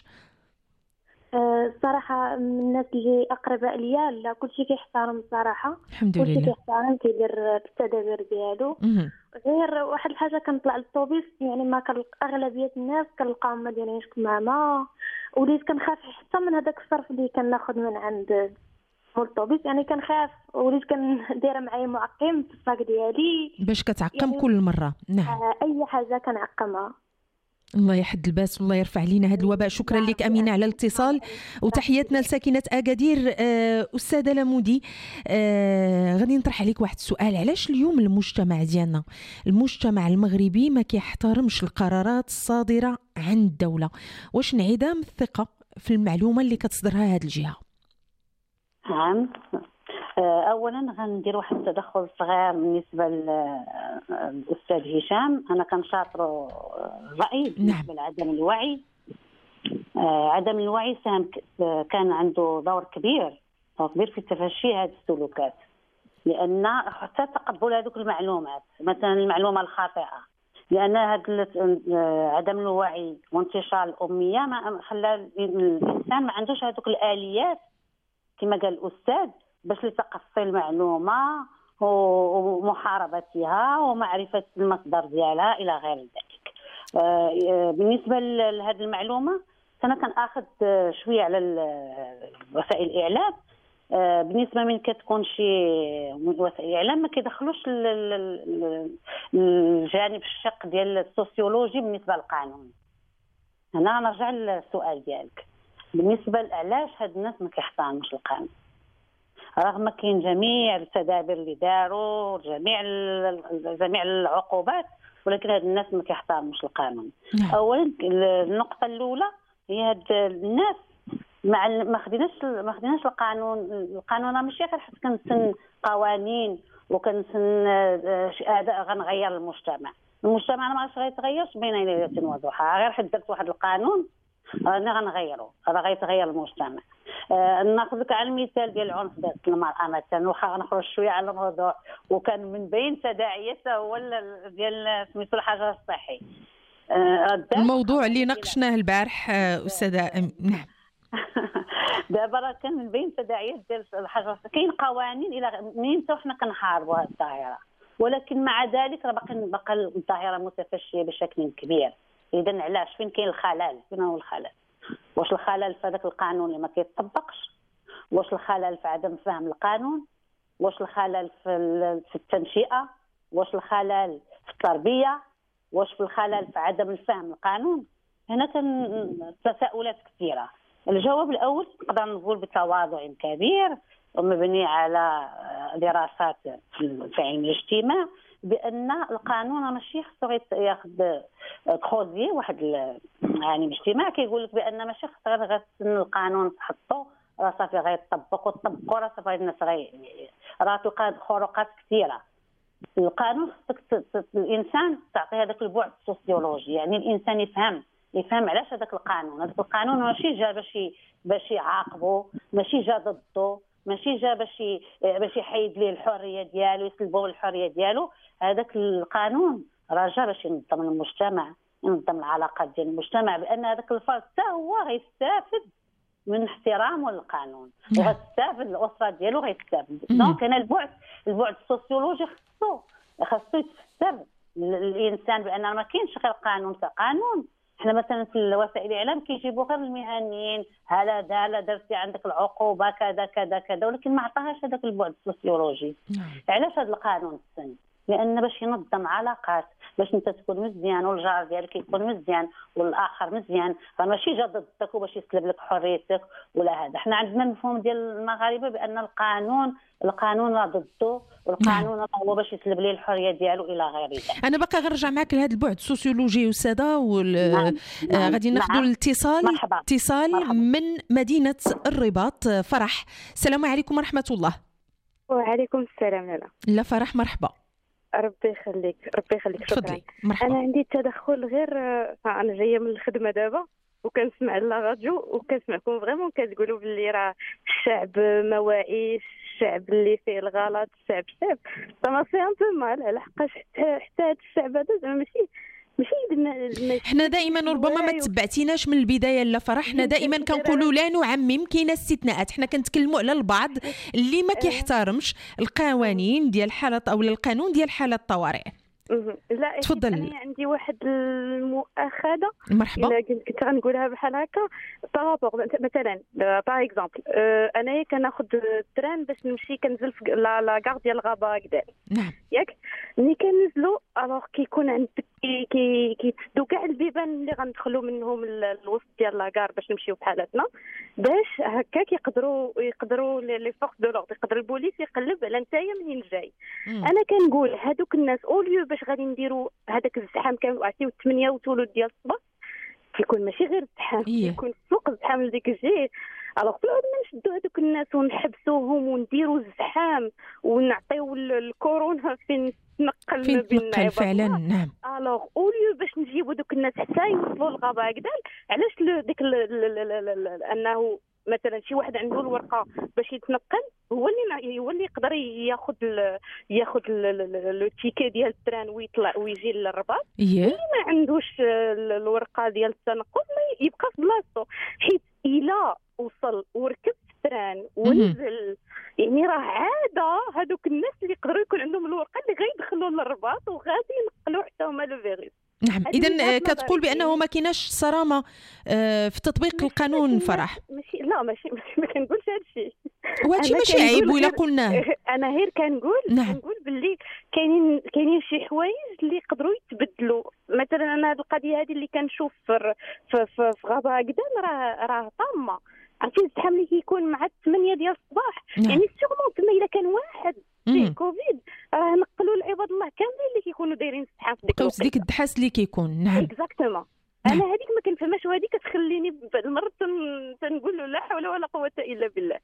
الصراحه من الناس اللي اقرباء ليا لا كلشي كيحترم الصراحه، الحمد لله كلشي كيحترم كيدير التدابير ديالو. غير واحد الحاجه كنطلع للطوبيس يعني ما كان اغلبيه الناس كنلقاهم ما دايرينش كمامه، وليت كنخاف حتى من هذاك الصرف اللي كناخذ من عند الطوبيس، يعني كنخاف وليت كندير معايا معقم في الصاك ديالي باش كتعقم يعني كل مره. نعم اي حاجه كنعقمها. الله يحد الباس والله يرفع علينا هذا الوباء. شكرا لك أمينة على الاتصال، وتحياتنا لساكنة أكادير. آه أستاذة لمودي، آه غادي نطرح عليك واحد السؤال. علاش اليوم المجتمع ديالنا، المجتمع المغربي، ما كيحترمش القرارات الصادرة عن الدولة؟ واش انعدام الثقة في المعلومة اللي كتصدرها هذه الجهة؟ نعم، اولا غندير واحد التدخل صغير بالنسبه للاستاذ هشام. انا كنشاطرو الراي بالنسبه لعدم الوعي. عدم الوعي ساهم كان عنده دور كبير دور كبير في تفشي هذه السلوكات، لان حتى تقبل هذوك المعلومات، مثلا المعلومه الخاطئه، لان هذا عدم الوعي وانتشار الاميه ما خلى الانسان ما عندوش هذوك الاليات كما قال الاستاذ باش لتقصي المعلومه ومحاربتها ومعرفه المصدر ديالها الى غير ذلك. بالنسبه لهذه المعلومه انا كناخذ شويه على وسائل الاعلام. بالنسبه من كتكون شي وسائل الاعلام ما كيدخلوش الجانب الشق ديال السوسيولوجي بالنسبه للقانون. هنا نرجع للسؤال ديالك بالنسبه علاش هاد الناس ما كيحترموش القانون، رغم كاين جميع التدابير اللي داروا، جميع جميع العقوبات، ولكن هاد الناس ما كيحترموش القانون. اولا النقطه الاولى هي هاد الناس مع ما خديناش ما خديناش القانون. القانون راه ماشي غير حيت كنسن قوانين وكنسن اداء غنغير المجتمع. المجتمع ما غاش غيتغيرش بين ليله وضحاها، غير حيت درت واحد القانون راني غنغيروا، هذا غيتغير المجتمع. آه ناخذ لك على المثال ديال العنف ضد المراه مثلا، واخا غنخرج شويه على الموضوع، وكان من بين تداعياته هو ديال سميتو الحجر الصحي. آه الموضوع اللي ناقشناه البارح آه استاذه. نعم دابا راه كان من بين تداعيات ديال الحجر الصحي كاين قوانين الى منين حتى حنا كنحاربوا هذه الظاهره، ولكن مع ذلك راه باقي باقي الظاهره متفشيه بشكل كبير. اذا علاش؟ فين كاين الخلل؟ فين هو الخلل؟ واش الخلل في هذاك القانون اللي ما كيتطبقش؟ واش الخلل في عدم فهم القانون؟ واش الخلل في في التنشئه؟ واش الخلل في التربيه؟ واش في الخلل في عدم الفهم القانون؟ هنا كان تساؤلات كثيره. الجواب الاول نقدر نقول بتواضع كبير ومبني على دراسات في علم الاجتماع بان القانون ماشي خصو ياخذ كروزي واحد يعني الاجتماع كيقول لك بان ماشي خصو غير غتسن القانون تحطو راه صافي غيطبق وطبقوا راه صافي الناس غي راه تلقى خروقات كثيره. القانون خصك الانسان تعطي هذاك البعد السوسيولوجي، يعني الانسان يفهم يفهم علاش هذاك القانون. هذاك القانون ماشي جا باش باش يعاقبه، ماشي جا ضده، ماشي جا باش باش يحيد ليه الحريه ديالو يسلبوا الحريه ديالو. هذاك القانون راه جا باش ينظم المجتمع، ينظم العلاقات ديال المجتمع، بان هذاك الفرد حتى هو غيستافد من احترامه للقانون وغتستافد الاسره ديالو غيستافد. دونك هنا البعد البعد السوسيولوجي خصو خصو يتفسر الانسان بان ما كاينش غير قانون كقانون. احنا مثلا في وسائل الاعلام كيجيبوا غير المهنيين، هلا دالا درتي عندك العقوبه كذا كذا كذا، ولكن ما عطاهاش هذاك البعد السوسيولوجي. علاش هذا القانون السن؟ لان باش ينظم علاقات، باش انت تكون مزيان والجار ديالك يكون مزيان والاخر مزيان، فماشي جا ضدك وباش يسلب لك حريتك ولا هذا. احنا عندنا المفهوم ديال المغاربه بان القانون القانون راه ضده، والقانون هو باش يسلب ليه الحريه ديالو الى غير ذلك. انا باقي غنرجع معك لهذا البعد السوسيولوجي استاذه وال... نعم. آه غادي ناخذوا الاتصال. مرحبا. اتصال مرحبا. من مدينه الرباط. فرح، السلام عليكم ورحمه الله. وعليكم السلام. لالا لا فرح مرحبا. ربي يخليك ربي يخليك شكرا. مرحبا. انا عندي تدخل غير، انا جايه من الخدمه دابا وكنسمع لا راديو وكنسمعكم فريمون كتقولوا باللي راه الشعب ما واعيش، الشعب اللي فيه الغلط، الشعب الشعب سما سي ان بو مال على حقاش حتى حتى هذا الشعب هذا زعما ماشي ماشي. حنا دائما ربما ما تبعتيناش من البدايه لا فرح، حنا دائما كنقولوا لا نعمم، كاينه استثناءات، حنا كنتكلموا على البعض اللي ما كيحترمش القوانين ديال حاله او القانون ديال حاله الطوارئ. لا تفضل. انا عندي واحد المؤاخذه مرحبا. الا كنت غنقولها بحال هكا بارابور مثلا باغ اكزومبل انايا كناخذ التران باش نمشي كنزل في لا لا كار ديال الغابه هكذا. نعم. ياك ملي كننزلوا الوغ كيكون عندك كي كيتسدوا كاع البيبان اللي غندخلوا منهم الوسط ديال لاكار باش نمشيو بحالاتنا، باش هكا كيقدروا يقدروا لي فورس دو لورد يقدر البوليس يقلب على نتايا منين جاي. مم. انا كنقول هذوك الناس اوليو باش غادي نديروا هذاك الزحام كامل وعطيو ثمانية وثلث ديال الصباح كيكون ماشي غير الزحام كيكون السوق الزحام اللي كيجي. الوغ في العود ما نشدوا هذوك الناس ونحبسوهم ونديروا الزحام ونعطيو الكورونا فين تنقل فين تنقل فعلا. نعم. الوغ اوليو باش نجيبوا دوك الناس حتى يوصلوا للغابه هكذا، علاش ديك انه مثلا شي واحد عنده الورقه باش يتنقل هو اللي هو اللي يقدر ياخذ ياخذ لو تيكي ديال التران ويطلع ويجي للرباط. اللي ما عندوش الورقه ديال التنقل ما يبقى في بلاصتو، حيت الا وصل وركب التران ونزل يعني راه عاده هذوك الناس اللي يقدروا يكون عندهم الورقه اللي غيدخلوا للرباط وغادي ينقلوا حتى هما لو فيروس. نعم. اذا كتقول بانه ما كايناش صرامه في تطبيق القانون فرح. ماشي لا ماشي, ماشي ما كنقولش هذا الشيء، وهادشي ماشي عيب ولا قلناه. انا غير كنقول نعم. كنقول باللي كاينين كاينين شي حوايج اللي يقدروا يتبدلوا. مثلا انا هذه القضيه هذه اللي كنشوف في في, في, في غابه هكذا راه راه طامه، عرفتي الزحام اللي كيكون مع ثمانية ديال الصباح. نعم. يعني سيغمون تما الا كان واحد في كوفيد راه نقلوا العباد الله كاملين اللي كيكونوا دايرين الزحام في ديك الوقت ديك الدحاس اللي كيكون. نعم اكزاكتومون. انا هذيك ما كنفهمهاش وهذيك كتخليني بالمرة تنقول له لا حول ولا قوه الا بالله.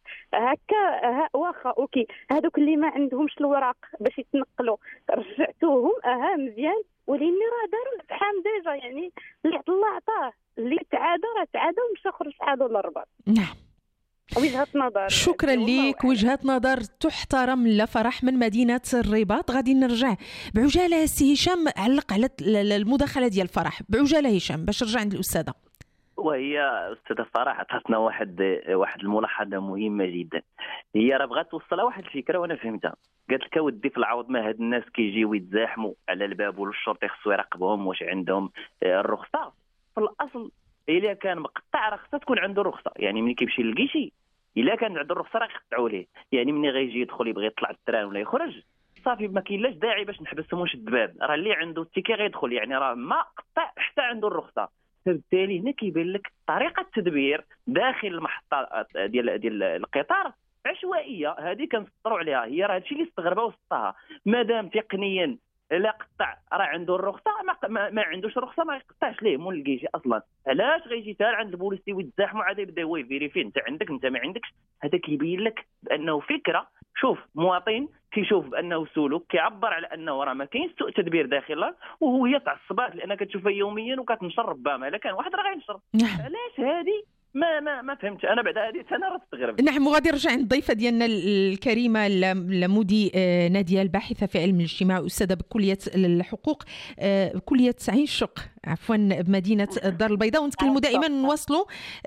هكا واخا اوكي هذوك اللي ما عندهمش الوراق باش يتنقلوا رجعتوهم اها مزيان، ولكن راه داروا الزحام ديجا، يعني اللي عطا الله عطاه، اللي تعادى راه تعادى ومشى خرج حالو للرباط. نعم. وجهة نظر. شكرا لك، وجهة نظر تحترم. لا فرح من مدينة الرباط. غادي نرجع بعجالة سي هشام، علق على المداخلة ديال فرح بعجالة هشام باش نرجع عند الأستاذة. وهي أستاذة فرح عطاتنا واحد واحد الملاحظة مهمة جدا. هي راه بغات توصلها واحد الفكرة وأنا فهمتها. قالت لك ودي في العوض ما هاد الناس كيجيو يتزاحموا على الباب والشرطي خصو يراقبهم واش عندهم الرخصة. في الأصل إلا كان مقطع راه خصها تكون عنده رخصة، يعني ملي كيمشي للكيشي إلا كان عنده الرخصة راه يقطعوا ليه، يعني ملي غيجي يدخل يبغي يطلع التران ولا يخرج صافي ما كاينلاش داعي باش نحبسهم ونشد الباب، راه اللي عنده التيكي غيدخل، يعني راه ما قطع حتى عنده الرخصة. فبالتالي هنا كيبان لك طريقة التدبير داخل المحطة ديال ديال القطار عشوائية. هذه كنسطروا عليها، هي راه هادشي اللي استغربها وسطها. مادام تقنيا لا قطع راه عنده الرخصه، ما, ما, ما عندوش الرخصه ما يقطعش ليه مول الكيشي اصلا. علاش غيجي حتى عند البوليس يتزاحموا عاد يبدا هو يفيريفي انت عندك انت ما عندكش. هذا كيبين لك بانه فكره. شوف مواطن كيشوف بانه سلوك كيعبر على انه راه ما كاينش سوء تدبير داخلا، وهو هي تعصبات لان كتشوفها يوميا وكتنشر. ربما الا كان واحد راه غينشر. علاش هذه ما ما ما فهمتش انا. بعد هذه انا راه استغربت. نعم. وغادي نرجع عند الضيفه ديالنا الكريمه لمودي ناديه، الباحثه في علم الاجتماع واستاذه بكليه الحقوق بكليه عين الشق عفوا بمدينه الدار البيضاء. ونتكلموا دائما نواصلوا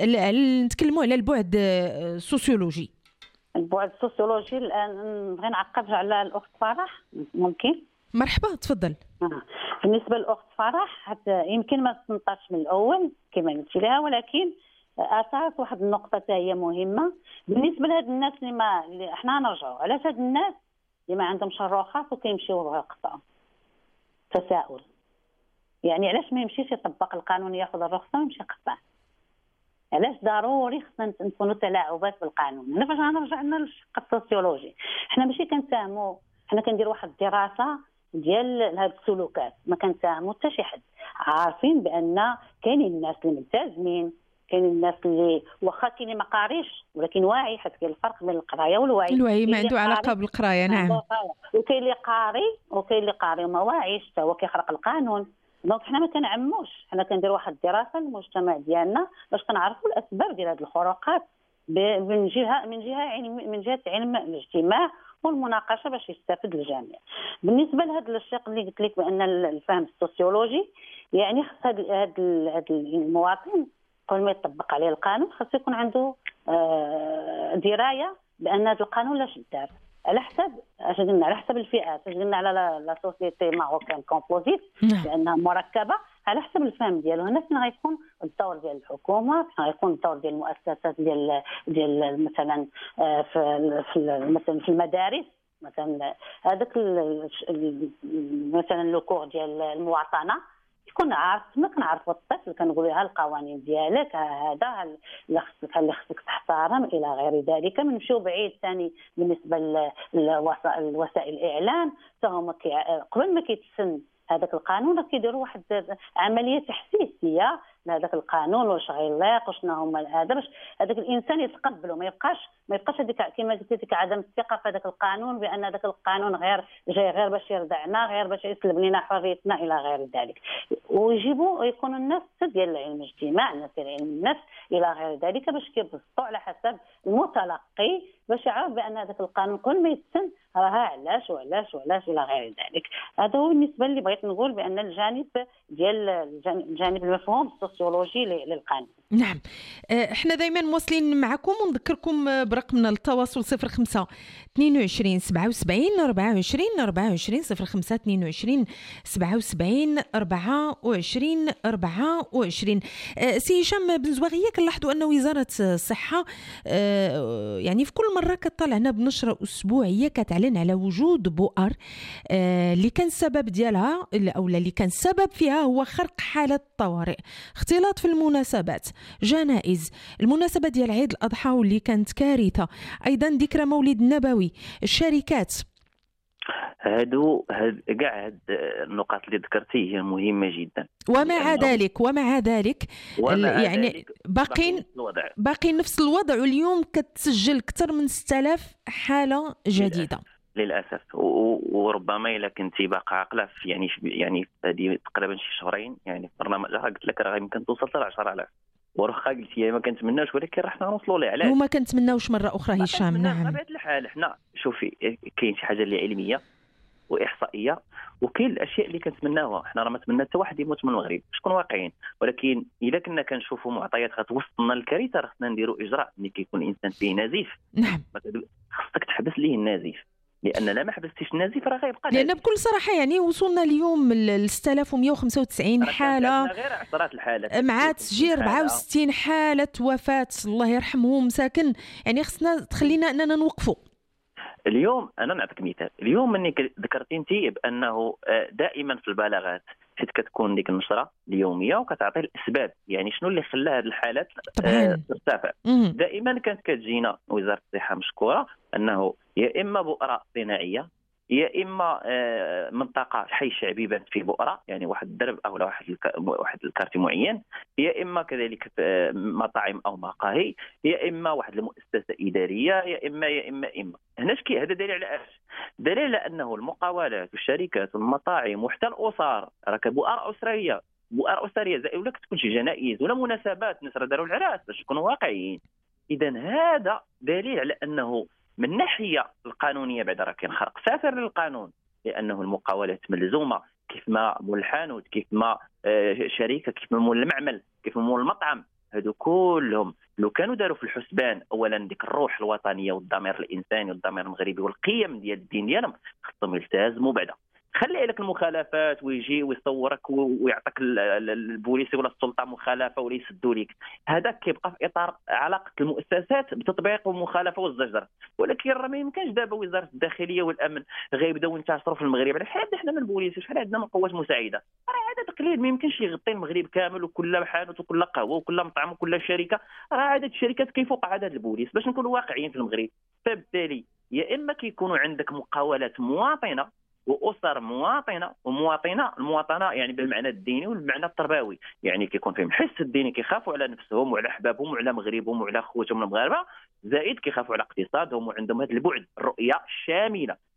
نتكلموا على البعد السوسيولوجي. البعد السوسيولوجي الان نبغي نعقب على الاخت فرح. ممكن؟ مرحبا تفضل. آه. بالنسبه للاخت فرح حتى يمكن ما تنطاش من الاول كما قلت لها، ولكن اثارت واحد النقطه هي مهمه بالنسبه لهاد الناس اللي ما اللي احنا نرجعوا. علاش هاد الناس اللي ما عندهمش الرخص وكيمشيو يقطعوا؟ تساؤل. يعني علاش ما يمشيش يطبق القانون ياخذ الرخصه ويمشي يقطع؟ علاش ضروري خصنا نكونوا تلاعبات بالقانون؟ هنا فاش غنرجع لنا للشق السوسيولوجي. حنا ماشي كنساهموا، حنا كنديروا واحد الدراسه ديال هاد السلوكات، ما كنساهموا حتى شي حد. عارفين بان كاينين الناس اللي ملتزمين، كاين الناس اللي واخا كاين اللي ما قاريش ولكن واعي، حيت كاين الفرق بين القرايه والوعي. الوعي ما عنده علاقه بالقرايه. نعم. وكاين اللي قاري وكاين اللي قاري وما واعيش حتى هو كيخرق القانون. دونك حنا ما كنعموش، حنا كندير واحد الدراسه للمجتمع ديالنا باش كنعرفوا الاسباب ديال هذه الخروقات من جهه من جهه علم من جهه علم الاجتماع والمناقشه باش يستفد الجميع. بالنسبه لهذا الشق اللي قلت لك بان الفهم السوسيولوجي، يعني خص هذا هذا المواطن قبل ما يطبق عليه القانون خص يكون عنده درايه بان هذا القانون لاش دار، على حسب اش قلنا على حسب الفئات، اش قلنا على لا سوسيتي ماروكان كومبوزيت لانها مركبه، على حسب الفهم ديالو. هنا فين غيكون الدور ديال الحكومه، فين غيكون الدور ديال المؤسسات ديال ديال مثلا في مثلا في المدارس، مثلا هذاك مثلا لو كور ديال المواطنه يكون عارف، ما كنعرفوا الطفل كنقولوا لها القوانين ديالك، هذا اللي خصك اللي خصك تحترم الى غير ذلك. نمشيو بعيد ثاني بالنسبه لوسائل الاعلام، فهم قبل ما كيتسن هذاك القانون كيديروا واحد عمليه تحسيسيه لهذاك القانون واش غيليق وشنو هما هذا، باش هذاك الانسان يتقبله، ما يبقاش ما يبقاش هذيك كما قلت لك عدم الثقه في هذاك القانون، بان هذاك القانون غير جاي غير باش يردعنا، غير باش يسلب لنا حريتنا الى غير ذلك. ويجيبوا يكونوا الناس ديال علم الاجتماع، الناس ديال علم النفس الى غير ذلك، باش كيبسطوا على حسب المتلقي باش يعرف بان هذاك القانون كل ما يتسن راه علاش وعلاش وعلاش الى غير ذلك. هذا هو بالنسبه اللي بغيت نقول بان الجانب ديال الجانب المفهوم السوسيولوجي للقانون. نعم، احنا دائما مواصلين معكم ونذكركم برقمنا التواصل صفر خمسة اثنين وعشرين سبعة وسبعين أربعة وعشرين أربعة وعشرين صفر خمسة اثنين وعشرين سبعة وسبعين أربعة وعشرين أربعة وعشرين. سي هشام بن زواغية، كنلاحظوا أن وزارة الصحة يعني في كل مرة كطلعنا بنشرة أسبوعية كتعلن على وجود بؤر اللي كان السبب ديالها أو اللي كان السبب فيها هو خرق حالة طوارئ، اختلاط في المناسبات، جنائز، المناسبة ديال عيد الأضحى واللي كانت كارثة، أيضا ذكرى مولد النبوي، الشركات. هادو هاد كاع هاد النقاط اللي ذكرتي هي مهمة جدا. ومع ذلك ومع ذلك ومع يعني ذلك باقين باقين نفس الوضع، واليوم كتسجل أكثر من ستة آلاف حالة جديدة للاسف. وربما الا كنتي باقا عاقله يعني يعني هذه تقريبا شي شهرين يعني برنامج قلت لك راه يمكن توصل حتى ل عشرة آلاف، ورخا قلتي ما كنتمناوش ولكن راه حنا نوصلوا ليه. علاش وما كنتمناوش مره اخرى هشام؟ نعم بطبيعه الحال حنا شوفي كاين شي حاجه اللي علميه واحصائيه، وكاين الاشياء اللي كنتمناوها. حنا راه ما تمنى حتى واحد يموت من المغرب باش نكونوا واقعيين، ولكن الا كنا كنشوفوا معطيات غتوصلنا للكارثه راه خصنا نديروا اجراء. ملي كيكون الانسان فيه نزيف نعم خصك تحبس ليه النزيف، لان لا ما حبستيش النزيف راه غيبقى. لان بكل صراحه يعني وصلنا اليوم ل ستة آلاف ومئة وخمسة وتسعين حاله، غير عشرات الحالات مع تسجيل أربعة وستين حاله وفاه الله يرحمهم ساكن. يعني خصنا تخلينا اننا نوقفوا. اليوم انا نعطيك مثال، اليوم مني ذكرتي انت بانه دائما في البلاغات حيت كتكون ديك النشره اليوميه وكتعطي الاسباب، يعني شنو اللي خلى هذه الحالات ترتفع. دائما كانت كتجينا وزاره الصحه مشكوره انه يا اما بؤره صناعيه، يا اما منطقه حي شعبي بانت فيه بؤره، يعني واحد الدرب او واحد واحد الكارتي معين، يا اما كذلك مطاعم او مقاهي، يا اما واحد المؤسسه اداريه، يا اما يا اما اما هنا شكي. هذا دليل على اش؟ دليل على انه المقاولات والشركات والمطاعم وحتى الاسر راه بؤر اسريه، بؤر اسريه زي ولا كتكون شي جنائز ولا مناسبات الناس راه داروا العراس باش نكونوا واقعيين. اذا هذا دليل على انه من الناحيه القانونيه بعد راه كاين خرق سافر للقانون، لانه المقاولات ملزومه كيف ما مول الحانوت، كيف ما شركه، كيف ما مول المعمل، كيف ما مول المطعم. هادو كلهم لو كانوا داروا في الحسبان اولا ديك الروح الوطنيه والضمير الانساني والضمير المغربي والقيم ديال الدين ديالهم خصهم يلتزموا بعدا. خلي عليك المخالفات ويجي ويصورك ويعطيك البوليس ولا السلطه مخالفه ولا يسدوا لك، هذا كيبقى في اطار علاقه المؤسسات بتطبيق المخالفه والزجر. ولكن راه ما يمكنش دابا وزاره الداخليه والامن غيبداو ينتشروا في المغرب. شحال عندنا حنا من البوليس وشحال عندنا من قوات مساعده، راه عدد قليل ما يمكنش يغطي المغرب كامل، وكل حانوت وكل قهوه وكل مطعم وكل شركه راه عدد الشركات كيفوق عدد البوليس باش نكونوا واقعيين في المغرب. فبالتالي يا اما كيكونوا عندك مقاولات مواطنه واسر مواطنه ومواطنه، المواطنه يعني بالمعنى الديني والمعنى التربوي، يعني كيكون فيهم حس الديني، كيخافوا على نفسهم وعلى احبابهم وعلى مغربهم وعلى خوتهم المغاربه، زائد كيخافوا على اقتصادهم وعندهم هذا البعد الرؤيه الشامله.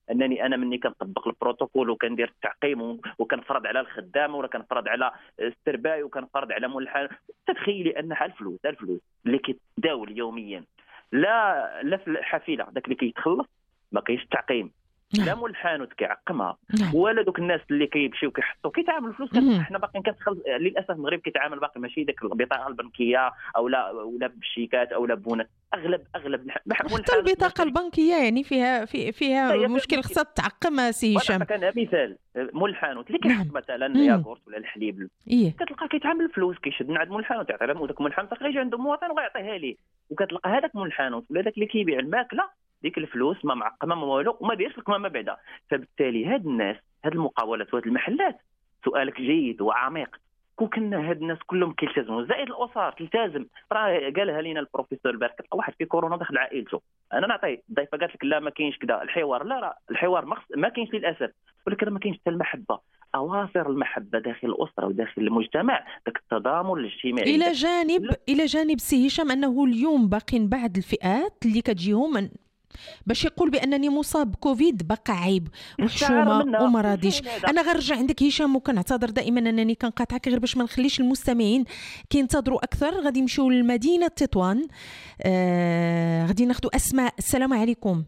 انني انا مني كنطبق البروتوكول وكندير التعقيم وكنفرض على الخدامه ولا كنفرض على السرباي وكنفرض على مول الحانوت، تتخيلي ان الفلوس الفلوس اللي كيتداول يوميا لا لا في الحافله داك اللي كيتخلص ما كاينش التعقيم، لا مول الحانوت كيعقمها ولا دوك الناس اللي كيمشيو كيحطوا كيتعاملوا الفلوس. حنا باقيين كندخل للاسف المغرب كيتعامل باقي ماشي داك البطاقه البنكيه او لا ولا بالشيكات او لا بونات، اغلب اغلب حتى البطاقه البنكيه يعني فيها في فيها مشكل خصها تعقمها سي هشام. كان مثال مول الحانوت اللي كيحط مثلا ياغورت ولا الحليب إيه؟ كتلقى كيتعامل الفلوس كيشد من عند مول الحانوت يعطي لهم، وداك مول الحانوت غيجي عنده مواطن وغيعطيها ليه، وكتلقى هذاك مول الحانوت ولا داك اللي كيبيع الماكله ديك الفلوس ما معقمه ما والو وما دايرش لك ما بعدا. فبالتالي هاد الناس هاد المقاولات وهاد المحلات، سؤالك جيد وعميق، كون كنا هاد الناس كلهم كيلتزموا زائد الاسر تلتزم. راه قالها لينا البروفيسور البارح، كتلقى واحد في كورونا داخل عائلته، انا نعطي الضيفه قالت لك لا ما كاينش كذا الحوار، لا راه الحوار ما, ما كاينش للاسف، ولكن ما كاينش حتى المحبه، اواصر المحبه داخل الاسره وداخل المجتمع، داك التضامن الاجتماعي. الى جانب ل... الى جانب سي هشام انه اليوم باقين بعض الفئات اللي كتجيهم من... باش يقول بانني مصاب كوفيد بقى عيب وحشومه وما راضيش. انا غنرجع عندك هشام وكنعتذر دائما انني كنقاطعك غير باش ما نخليش المستمعين كينتظروا اكثر. غادي نمشيو لمدينه تطوان، آه غادي ناخذوا اسماء. السلام عليكم.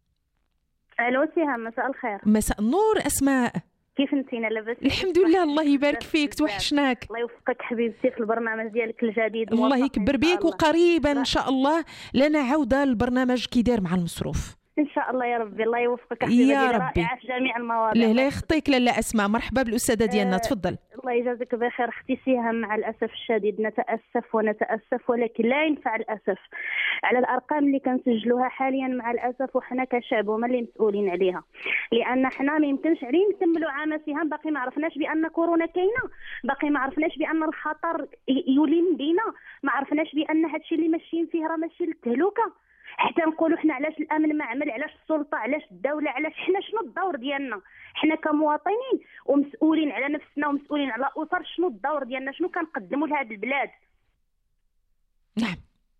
الو سهام، مساء الخير. مساء النور اسماء، كيف انتينا لاباس؟ الحمد لله الله يبارك فيك، توحشناك. الله يوفقك حبيبتي في البرنامج ديالك الجديد، الله يكبر بيك، وقريبا ان شاء الله لنا عوده للبرنامج كي داير مع المصروف ان شاء الله يا ربي. الله يوفقك حبيبتي، يا ربي رائعه في جميع المواضيع. لا لا يخطيك لاله اسماء. مرحبا بالاستاذه ديالنا، تفضل. الله يجازيك بخير اختي سهام. مع الاسف الشديد نتاسف ونتاسف ولكن لا ينفع الاسف على الارقام اللي كنسجلوها حاليا مع الاسف، وحنا كشعب هما اللي مسؤولين عليها، لان حنا ما يمكنش علينا نكملوا عام سهام باقي ما عرفناش بان كورونا كاينه، باقي ما عرفناش بان الخطر يولين بينا، ما عرفناش بان هادشي اللي ماشيين فيه راه ماشي للتهلكه، حتى نقولوا حنا علاش الامن ما عمل، علاش السلطه، علاش الدوله، علاش حنا شنو الدور ديالنا حنا كمواطنين ومسؤولين على نفسنا ومسؤولين على اسر، شنو الدور ديالنا، شنو كنقدموا لهذه البلاد. نعم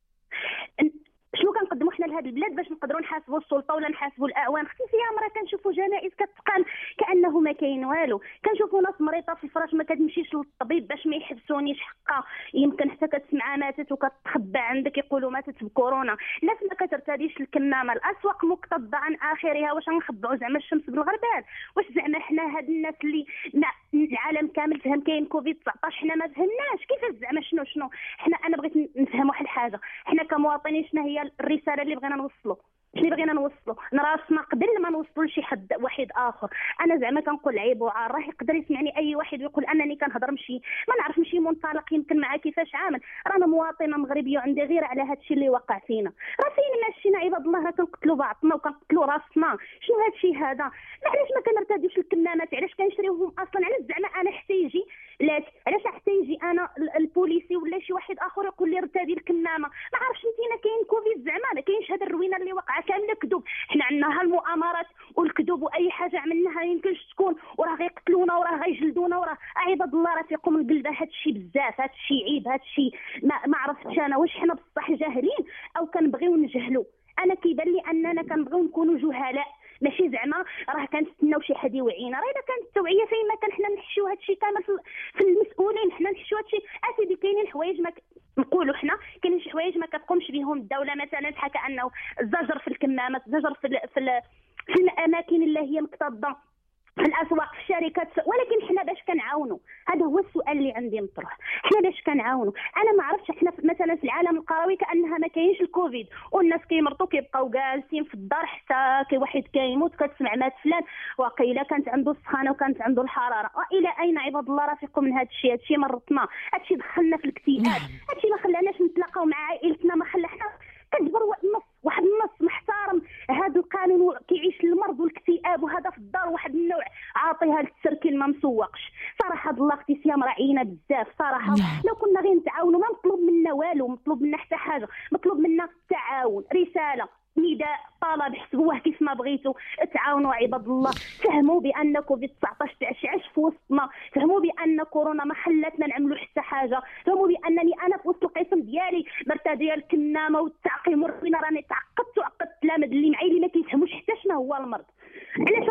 شنو كنقدموا حنا لهذه البلاد باش نقدروا نحاسبوا السلطه ولا نحاسبوا الاعوان. اختي سيام راه كنشوفوا جنائز كتقام كانه ما كاين والو، كنشوفوا ناس مريضه في الفراش ما كتمشيش للطبيب باش ما يحبسونيش حقها، يمكن حتى كتسمعها ماتت وكتخبى عندك يقولوا ماتت بكورونا، ناس ما كترتديش الكمامه، الاسواق مكتظه عن اخرها. واش غنخبعوا زعما الشمس بالغربال؟ واش زعما حنا هاد الناس اللي العالم كامل فهم كاين كوفيد تسعطاش حنا ما فهمناش؟ كيفاش زعما شنو شنو حنا؟ انا بغيت نفهم واحد الحاجه، حنا كمواطنين شنو هي الرساله اللي بغينا نوصلوا؟ شنو بغينا نوصلوا؟ نراسنا قبل ما نوصلوا لشي حد واحد اخر. انا زعما كنقول عيب وعار، راه يقدر يسمعني اي واحد ويقول انني كنهضر مشي ما نعرف مشي منطلق يمكن معاه كيفاش عامل. رانا مواطنه مغربيه وعندي غير على هذا الشيء اللي وقع فينا. راه فين ماشيين عباد الله؟ راه كنقتلوا بعضنا وكنقتلوا راسنا. شنو هذا الشيء هذا؟ علاش ما كنرتديوش الكمامات؟ علاش كنشريوهم اصلا؟ علاش زعما انا حتى يجي لاك علاش حتى يجي انا البوليسي ولا شي واحد اخر يقول لي ارتدي الكمامه؟ ما عرفتش انتينا كاين كوفيد زعما ما كاينش هذا الروينه اللي وقع كامله كذوب. حنا عندنا هالمؤامرات والكذوب واي حاجه عملناها يمكنش تكون وراه غيقتلونا وراه غيجلدونا وراه عباد الله راه فيكم القلبه. هذا الشيء بزاف، هذا الشيء عيب، هذا الشيء ما, ما عرفتش انا واش حنا بصح جاهلين او كنبغيو نجهلوا. انا كيبان لي اننا كنبغيو نكونوا جهلاء، ماشي زعما راه كنستناو شي حد يوعينا. راه الا كانت التوعيه فين ما كان حنا نحشيو هذا الشيء كامل في المسؤولين، حنا نحشيو هذا الشيء. اسيدي كاينين حوايج ما نقولوا حنا كاينين شي حوايج ما كتقومش بهم الدوله، مثلا بحال كانه الزجر في الكمامات، الزجر في في, في الاماكن اللي هي مكتظه، في الاسواق، في الشركات. ولكن حنا باش كنعاونوا؟ هذا هو السؤال اللي عندي مطروح. حنا باش كنعاونوا؟ انا ما عرفتش. حنا مثلا في العالم القروي كانها ما كاينش الكوفيد والناس كيمرضوا كيبقاو جالسين في الدار حتى كي واحد كيموت كتسمع مات فلان وقيله كانت عنده السخانه وكانت عنده الحراره. والى اين عباد الله رافقكم من هذا الشيء؟ هذا الشيء مرضنا، هذا الشيء دخلنا في الاكتئاب، هذا الشيء ما خلاناش نتلاقاو مع عائلتنا، ما خلى حنا كتجبر نص واحد النص محترم هذا القانون كيعيش المرض والاكتئاب وهذا في الدار واحد النوع عاطيها للتركيل ما مسوقش. صراحه بالله اختي سيام راعينا بزاف صراحه. لو كنا غير نتعاونوا ما مطلوب منا والو، مطلوب منا حتى حاجه، مطلوب منا تعاون، رساله، نداء، طلب، حسبوه كيف ما بغيتوا، تعاونوا عباد الله. فهموا بان كوفيد تسعطاش تعشعش في وسطنا، فهموا بان كورونا ما خلاتنا نعملوا حتى حاجه، فهموا بانني انا في وسط القسم ديالي مرتديه الكمامه والتعقيم والروينه راني تعقدت وعقدت التلاميذ اللي معي اللي ما كيفهموش حتى شنو هو المرض. علاش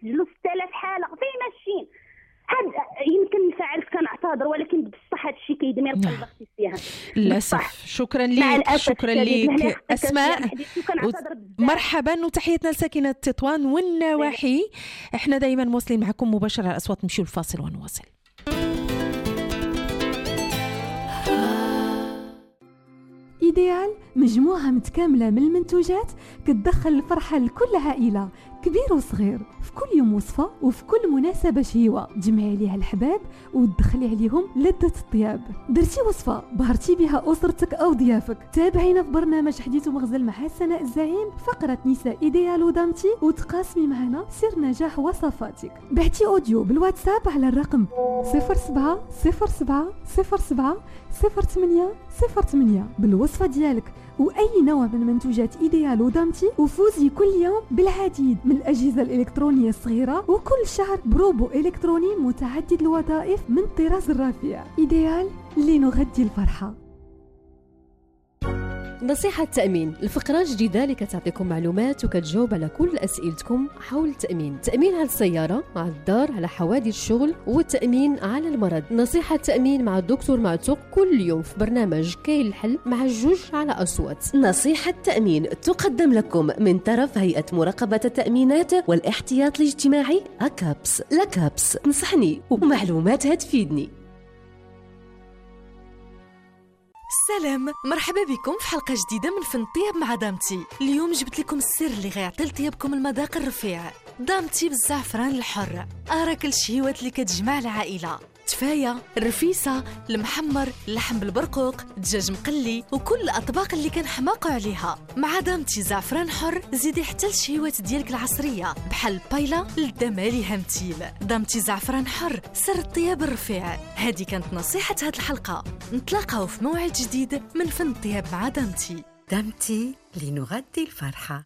سجلوا ستة آلاف حاله فين ماشيين. هاد يمكن الفاعل كنعتذر ولكن بصح هذا الشيء كيدمر قلب اختي سيها للاسف. شكرا لك شكرا لك اسماء، مرحبا وتحياتنا لساكنه تطوان والنواحي. احنا دائما مواصلين معكم مباشره على الاصوات. نمشيو الفاصل ونواصل. إيديال مجموعة متكاملة من المنتوجات كتدخل الفرحة لكل عائلة كبير وصغير، في كل يوم وصفة وفي كل مناسبة شهيوة تجمعي عليها الحباب وتدخلي عليهم لذة الطياب. درتي وصفة بهرتي بها أسرتك أو ضيافك، تابعينا في برنامج حديث ومغزل مع سناء الزعيم فقرة نساء إيديال ودامتي وتقاسمي معنا سر نجاح وصفاتك. بعتي أوديو بالواتساب على الرقم صفر سبعة صفر سبعة صفر سبعة صفر ثمانية صفر ثمانية بالوصفة ديالك وأي نوع من منتوجات إيديال ودامتي، وفوزي كل يوم بالعديد من الأجهزة الإلكترونية الصغيرة وكل شهر بروبو إلكتروني متعدد الوظائف من الطراز الرفيع. إيديال لنغذي الفرحة. نصيحة تأمين، الفقرة جديدة اللي كتعطيكم معلومات وكتجاوب على كل أسئلتكم حول التأمين. تأمين على السيارة، على الدار، على حوادث الشغل، والتأمين على المرض. نصيحة تأمين مع الدكتور معتوق كل يوم في برنامج كاين الحل مع الجوج على أصوات. نصيحة تأمين تقدم لكم من طرف هيئة مراقبة التأمينات والاحتياط الاجتماعي أكابس. لكابس تنصحني ومعلوماتها تفيدني. سلام، مرحبا بكم في حلقة جديدة من فن الطياب مع دامتي. اليوم جبت لكم السر اللي غيعطي لطيابكم المذاق الرفيع. دامتي بالزعفران الحر، أراك الشهيوات اللي كتجمع العائلة. تفاية، الرفيسة، المحمر، اللحم بالبرقوق، دجاج مقلي وكل الأطباق اللي كنحماقوا عليها. مع دامتي زعفران حر زيدي حتى الشهيوات ديالك العصرية بحال بايلا للدمالي همتيل. دامتي زعفران حر سر الطياب الرفيع. هذه كانت نصيحة هذه الحلقة. نتلاقاو في موعد جديد من فن الطياب مع دامتي. دامتي لنغذي الفرحة.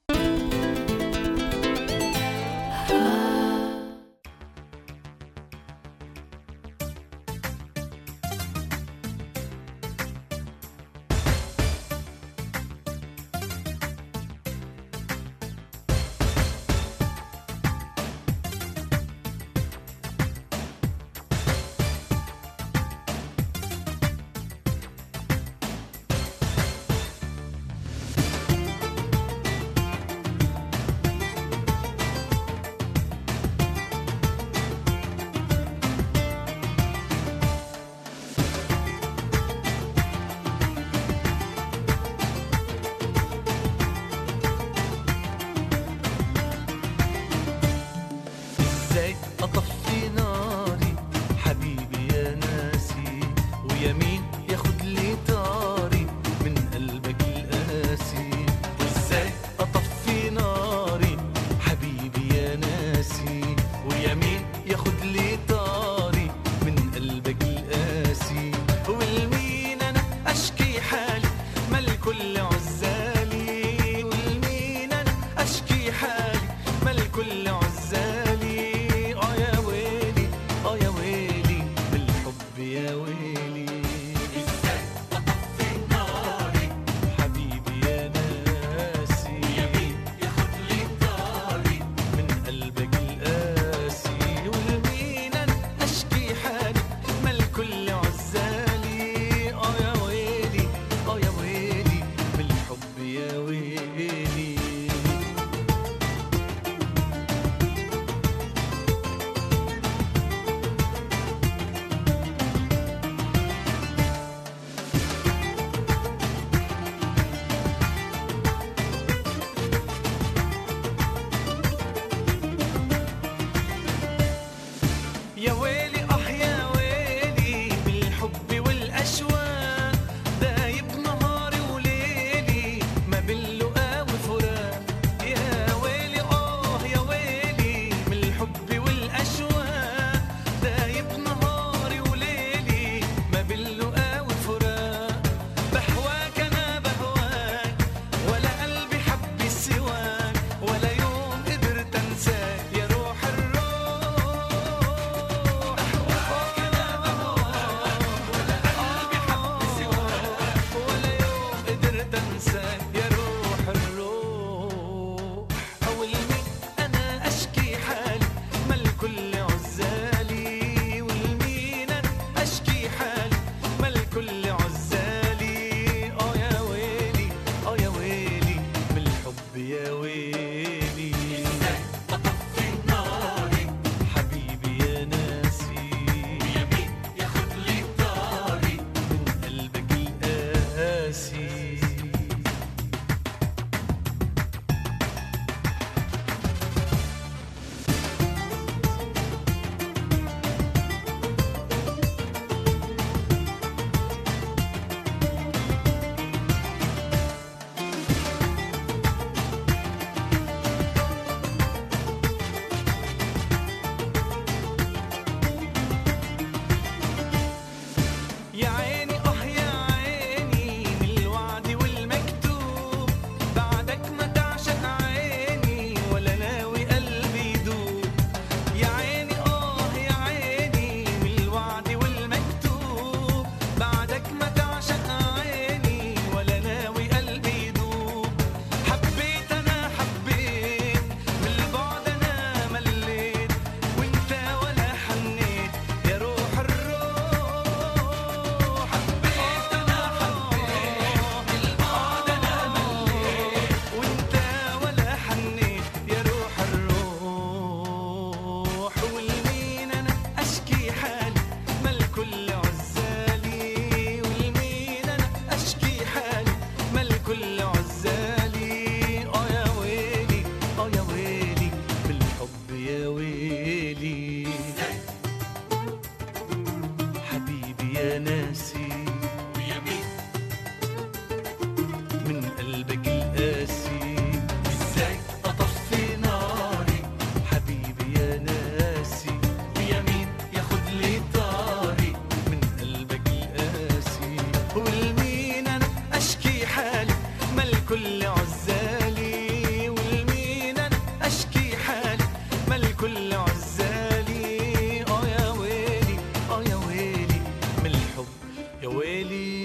الكل عزالي والمينا اشكي حالي ما الكل عزالي اه يا ويلي اه يا ويلي من الحب يا ويلي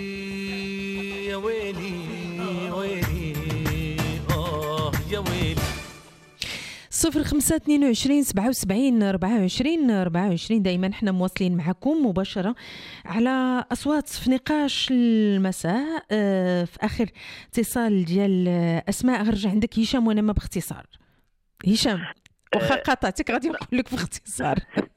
يا ويلي ويلي اه يا ويلي. صفر خمسة اثنين وعشرين سبعة وسبعين أربعة وعشرين أربعة وعشرين. دائما احنا مواصلين معكم مباشرة على أصوات في نقاش المساء. اه في آخر اتصال ديال أسماء غنرجع عندك هشام وأنا ما باختصار. هشام واخا قاطعتك غادي نقول لك باختصار.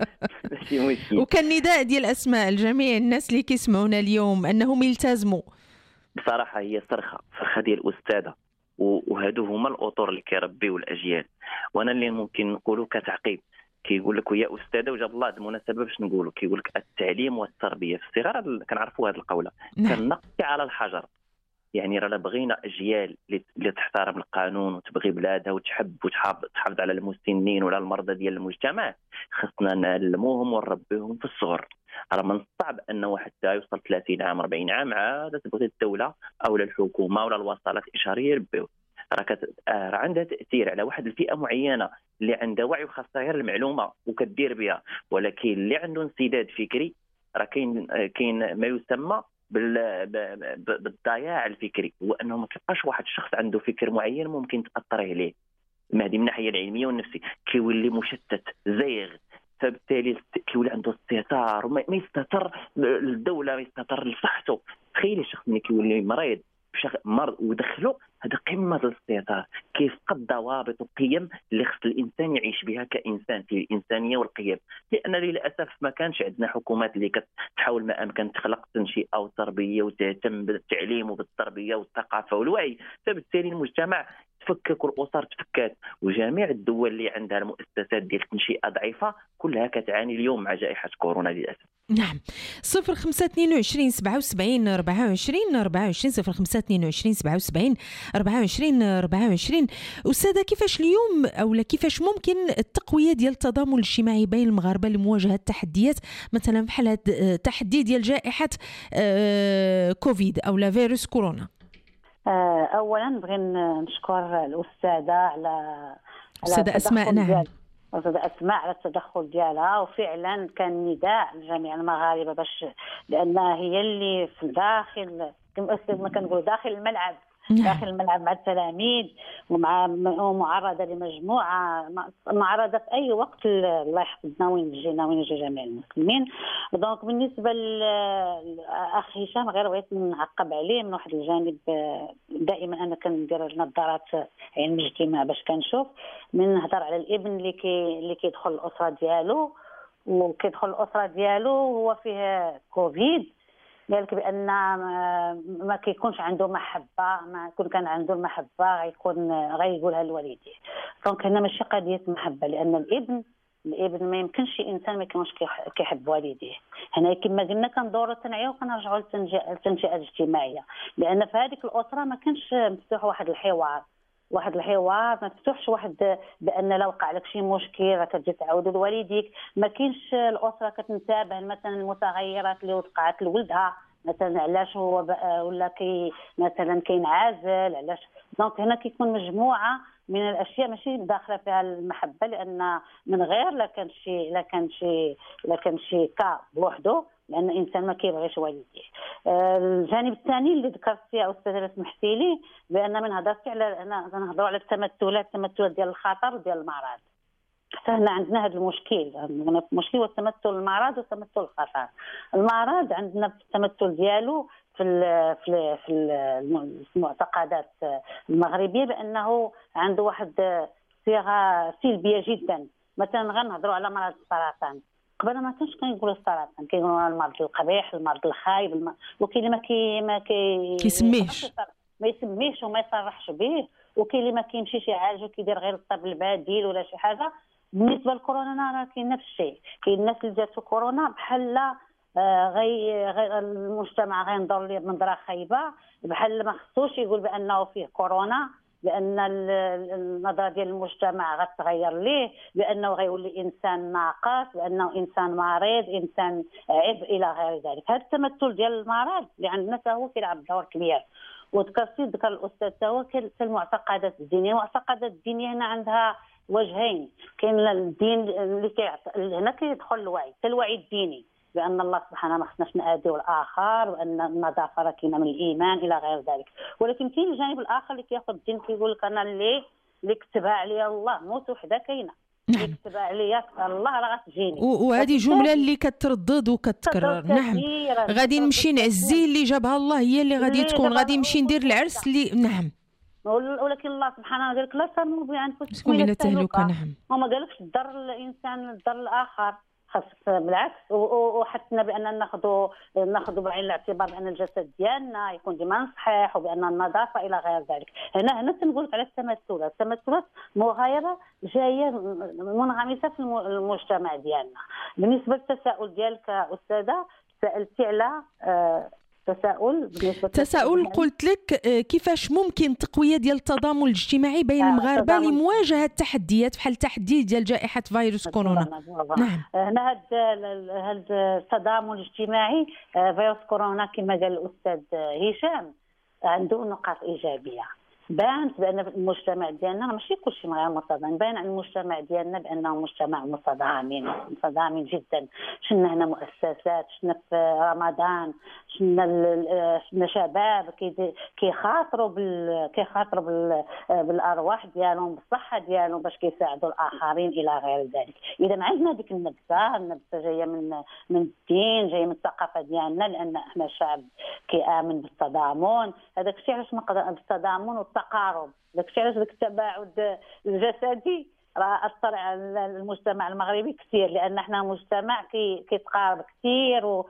ماشي مشكل. وكان نداء ديال أسماء لجميع الناس اللي كيسمعونا اليوم أنهم يلتزموا. بصراحة هي صرخة صرخة ديال الأستاذة، وهادو هما الأطر اللي كيربيو الأجيال. وانا اللي ممكن نقوله كتعقيب كيقول لك ويا استاذه وجاب الله هذه المناسبه باش نقولوا كيقول لك التعليم والتربيه في الصغار كنعرفوا هذه القوله كالنقش على الحجر. يعني رانا بغينا اجيال اللي تحترم القانون وتبغي بلادها وتحب وتحافظ على المسنين وعلى المرضى ديال المجتمع، خصنا نعلموهم ونربيهم في الصغر. راه من الصعب ان واحد يوصل ثلاثين عام أربعين عام عاد تبغي الدوله او الحكومه ولا الوساطات الاشاريه يربيوه. راه كت... راه عندها تاثير على واحد الفئه معينه اللي عندها وعي وخاصها غير المعلومه وكدير بها، ولكن اللي عنده انسداد فكري راه كاين كاين ما يسمى بال... بالضياع الفكري، هو انه ما كيبقاش واحد الشخص عنده فكر معين ممكن تاثر عليه ما هذه من الناحيه العلميه والنفسيه، كيولي مشتت زيغ، فبالتالي كيولي عنده استهتار وما يستهتر الدوله ما يستهتر لصحته. تخيل الشخص اللي كيولي مريض مرض ودخلوا هذا قمه الاستهتار، كيفقد ضوابط وقيم اللي خص الانسان يعيش بها كانسان في الانسانيه والقيم. لان للاسف ما كانش عندنا حكومات اللي كتحاول ما امكن تخلق تنشئه وتربيه وتهتم بالتعليم وبالتربيه والثقافه والوعي، فبالتالي المجتمع تفكك والاسر تفكات، وجميع الدول اللي عندها المؤسسات ديال التنشئه ضعيفه كلها كتعاني اليوم مع جائحه كورونا للاسف. نعم. صفر خمسة اثنين وعشرين سبعة وسبعين أربعة وعشرين أربعة وعشرين صفر خمسة اثنين وعشرين سبعة وسبعين أربعة وعشرين أربعة وعشرين. أستاذة كيفاش اليوم أو كيفاش ممكن التقوية ديال التضامن الاجتماعي بين المغاربة لمواجهة التحديات مثلا بحال هاد التحدي ديال جائحة كوفيد أو لا فيروس كورونا؟ اولا بغي نشكر الاستاذه على الاستاذه اسماء. نعم الاستاذه اسماء على التدخل ديالها، وفعلا كان نداء لجميع المغاربه باش لانها هي اللي في داخل كما كنقولوا داخل الملعب داخل الملعب مع التلاميذ ومع معرضه لمجموعه معرضه في اي وقت الله يحفظنا وين جينا وين جي جميع المسلمين. دونك بالنسبه للاخ هشام غير بغيت نعقب عليه من واحد الجانب. دائما انا كندير نظارات علم الاجتماع باش كنشوف من نهضر على الابن اللي كي اللي كيدخل الاسره ديالو وكيدخل الاسره ديالو هو فيه كوفيد، قالك بان ما كيكونش عنده محبه، ما كون كان عنده المحبه غيكون غيقولها لوالديه. دونك هنا ماشي قضيه محبه، لان الابن الابن ما يمكنش انسان ما يكونش كيحب والديه. هنا كما قلنا كندوروا التنعيه وكنرجعوا للتنشئه الاجتماعيه، لان في هذيك الاسره ما كانش مفتوح واحد الحوار واحد الحوار ما تفتحش واحد بان لو وقع لك شي مشكل راه كتجي تعاود لوالديك. ما كاينش الاسره كتنتبه مثلا المتغيرات اللي وقعت لولدها، مثلا علاش هو ولا كي مثلا كينعزل علاش. دونك هنا كيكون مجموعه من الاشياء ماشي داخله فيها المحبه، لان من غير لا كان شي لا كان شي لا كان شي كا بوحدو، لان الانسان ما كيبغيش والديه. الجانب الثاني اللي ذكرتي يا استاذه لو سمحتي لي بان من هضرتي على انا كنهضروا على التمثلات التمثلات ديال الخطر ديال المرض. حتى هنا عندنا هذا المشكل، المشكل هو التمثل المرض وتمثل الخطر. المرض عندنا في التمثل ديالو في في في المعتقدات المغربيه بانه عنده واحد صيغه سلبيه جدا. مثلا غنهضروا على مرض السرطان، قبل ما كانش كيقولوا السرطان كيقولوا المرض القبيح المرض الخايب الم... وكاين اللي ما كي ما كي كيسميش ما يسميش وما يصرحش به، وكاين اللي ما كيمشيش يعالج وكيدير غير الطب البديل ولا شي حاجه. بالنسبه للكورونا راه كاين نفس الشيء، كاين الناس اللي جاتو كورونا بحال آه غي, غي المجتمع غينظر ليه بنظره خايبه، بحال ما خصوش يقول بانه فيه كورونا، لان النظره ديال المجتمع غتغير ليه، لانه غيولي انسان ناقص، لانه انسان مريض انسان عيب الى غير ذلك. هذا التمثل ديال المرض اللي عندنا هو كيلعب دور كبير. وذكرتي ذكر الاستاذ توا المعتقدات الدينيه. المعتقدات الدينيه هنا عندها وجهين، كاين الدين اللي كيعطي هنا كيدخل الوعي، الوعي الديني بان الله سبحانه ما خصناش ناذيو الاخر، وان النظافه راه كاينه من الايمان الى غير ذلك. ولكن كاين الجانب الاخر اللي كياخذ الدين كيقول لك انا اللي اللي كتبها عليا الله، موت وحده كاينه اللي كتبها عليا الله راه غتجيني. وهذه جمله اللي كتردد وكتكرر. نعم، غادي نمشي نعزي اللي جابها الله، هي اللي غادي تكون، غادي نمشي ندير العرس اللي نعم. ولكن الله سبحانه قال لك لا ترموا بانفسكم الى التهلكه. نعم، وما قالكش ضر الانسان ضر الاخر، خاص بالعكس. وحثنا بان ناخذوا ناخذوا بعين الاعتبار بان الجسد ديالنا يكون ديما صحيح، وبان النظافه الى غير ذلك. هنا هنا تنقول على التمثلات، التمثلات مغايره جايه منغمسه في المجتمع ديالنا. بالنسبه للتساؤل ديالك استاذه، سالتي على آه تساؤل تساؤل قلت لك كيفاش ممكن تقويه ديال التضامن الاجتماعي بين المغاربه لمواجهه التحديات بحال التحدي ديال جائحه فيروس كورونا. نعم، هنا هذا هذا التضامن الاجتماعي فيروس كورونا كما قال الاستاذ هشام عنده نقاط ايجابيه. بانت بان المجتمع ديالنا ماشي كلشي غير متضامن، بان على المجتمع ديالنا بانه مجتمع متضامن متضامن جدا. شفنا هنا مؤسسات، شفنا في رمضان، شفنا شفنا شباب كيخاطروا بال كيخاطروا بال... بالارواح ديالهم، بالصحه ديالهم، باش كيساعدوا الاخرين الى غير ذلك. اذا عندنا ديك النبته، النبته جايه من من الدين، جايه من الثقافه ديالنا، لان احنا شعب كيامن بالتضامن. هذاك الشيء علاش نقدر بالتضامن والتقارب، داك الشيء علاش داك التباعد الجسدي راه اثر على المجتمع المغربي كثير، لان احنا مجتمع كي كيتقارب كثير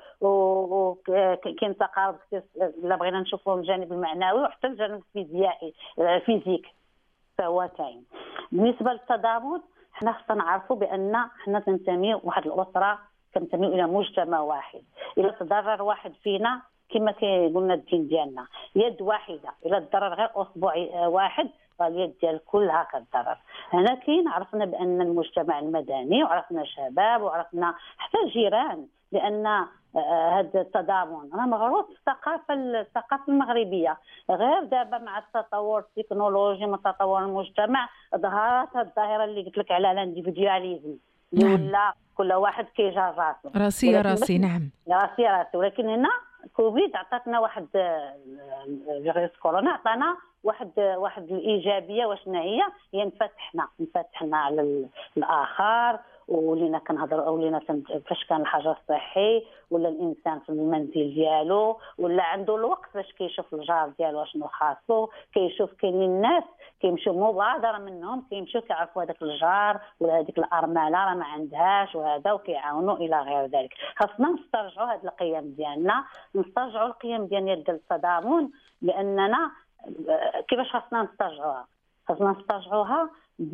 وكاين تقارب كثير. الا بغينا نشوفوا الجانب المعنوي وحتى الجانب الفيزيائي الفيزيك فهو كاين. بالنسبه للتضامن حنا خصنا نعرفوا بان حنا تنتمي واحد الاسره، كنتميو الى مجتمع واحد. الا تضرر واحد فينا كما كيقولنا الدين ديالنا يد واحده، الا تضرر غير اصبع واحد اليد ديال كلها كتضرر. هنا كاين عرفنا بان المجتمع المدني، وعرفنا شباب، وعرفنا حتى الجيران، لان هذا التضامن راه مغروس في الثقافه الثقافه المغربيه. غير دابا مع التطور التكنولوجي ومع تطور المجتمع ظهرت هذه الظاهره اللي قلت لك على الانديفيدواليزم، ولا كل واحد كيجار راسو راسي يا راسي. نعم، راسي يا راسي. ولكن هنا كوفيد عطاتنا واحد فيروس كورونا عطانا واحد واحد الايجابيه. واشنا هي هي انفتحنا انفتحنا على الاخر، ولينا كنهضروا ولينا فاش كان الحجر الصحي، ولا الانسان في المنزل ديالو، ولا عنده الوقت باش كيشوف الجار ديالو شنو خاصو، كيشوف كاينين الناس كيمشيو مبادره منهم كيمشيو كيعرفوا هذاك الجار ولا هذيك الارمله راه ما عندهاش وهذا، وكيعاونوا الى غير ذلك. خاصنا نسترجعوا هذه القيم ديالنا، نسترجعوا القيم ديالنا ديال التضامن، لاننا كيفاش خاصنا نسترجعوها؟ خاصنا نسترجعوها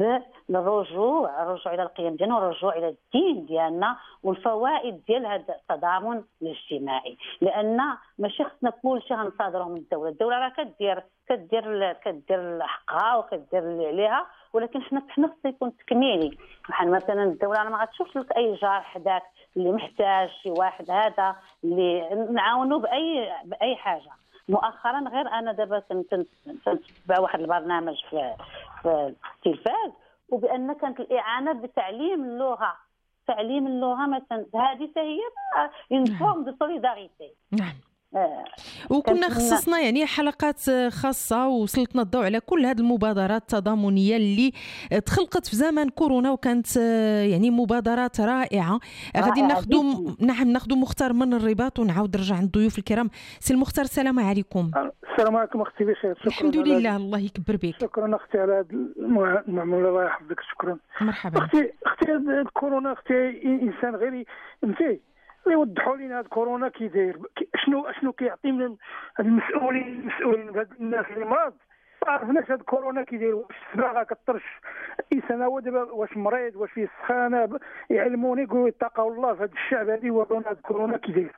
بالرجوع الرجوع الى القيم ديالنا، والرجوع الى الدين ديالنا، والفوائد ديال هذا التضامن الاجتماعي. لان ماشي خصنا كلشي غنصادروا من الدوله، الدوله راه كدير كدير كدير حقها وكدير اللي عليها، ولكن حنا حنا خصنا يكون تكميلي. بحال مثلا الدوله ما غتشوفش لك اي جار حداك اللي محتاج شي واحد هذا اللي نعاونوا باي باي حاجه. مؤخرا غير انا دابا كنت نتبع واحد البرنامج في في التلفاز، وبان كانت الاعانه بتعليم اللغه تعليم اللغه مثلا، هذه هي اون فورم دو سوليداريتي. نعم، آه. وكنا خصصنا يعني حلقات خاصة وسلطنا الضوء على كل هذه المبادرات التضامنية اللي تخلقت في زمن كورونا، وكانت يعني مبادرات رائعة. غادي ناخذوا نعم ناخذوا مختار من الرباط ونعاود نرجع عند الضيوف الكرام. سي المختار، السلام عليكم. السلام عليكم اختي، بخير؟ شكرا. الحمد لله، الله يكبر بك. شكرا اختي على هذا المعمول، الله يحفظك. شكرا. مرحبا اختي. اختي الكورونا اختي انسان غير فهمتي، يوضحوا لنا هاد كورونا كي داير، شنو شنو كيعطي من المسؤولين المسؤولين بهاد الناس اللي مرض. ما عرفناش هاد كورونا كي داير، واش الصباغه كطرش الانسان هو دابا واش مريض واش فيه السخانه، يعلموني يقولوا يتقوا الله في هاد الشعب هادي، يورونا هاد كورونا كي داير.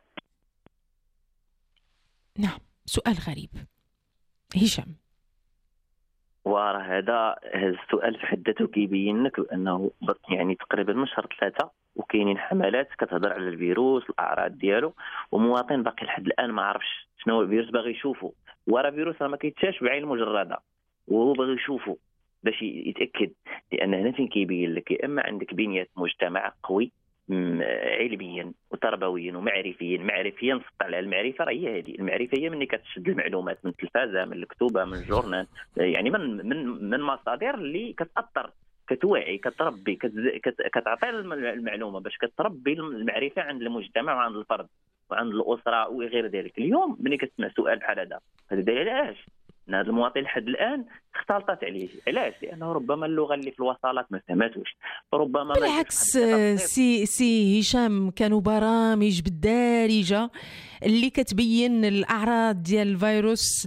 نعم، سؤال غريب. هشام، وراه هذا هذا السؤال في حد ذاته كيبين لك انه يعني تقريبا من شهر ثلاثه وكاينين حملات كتهضر على الفيروس الاعراض ديالو، ومواطن باقي لحد الان ما عرفش شنو هو الفيروس، باغي يشوفه وراه فيروس ما كيتشافش بعين المجرده، وهو باغي يشوفه باش يتاكد. لان هنا فين كيبين لك يا اما عندك بنيه مجتمع قوي علميا وتربويا ومعرفيا. معرفيا نسقط على المعرفه، راه هي هذه المعرفه، هي مني كتشد المعلومات من التلفازه، من الكتوبه، من الجورنال، يعني من من من مصادر اللي كتاثر، كتوعي، كتربي، كتعطي المعلومه باش كتربي المعرفه عند المجتمع وعند الفرد وعند الاسره وغير ذلك. اليوم ملي كتسمع سؤال بحال هذا، هذا دليل علاش هذا المواطن لحد الان اختلطت عليه. علاش؟ لانه ربما اللغه اللي في الوصالات ما فهماتوش، ربما بالعكس. سي سي هشام، كانوا برامج بالدارجه اللي كتبين الاعراض ديال الفيروس،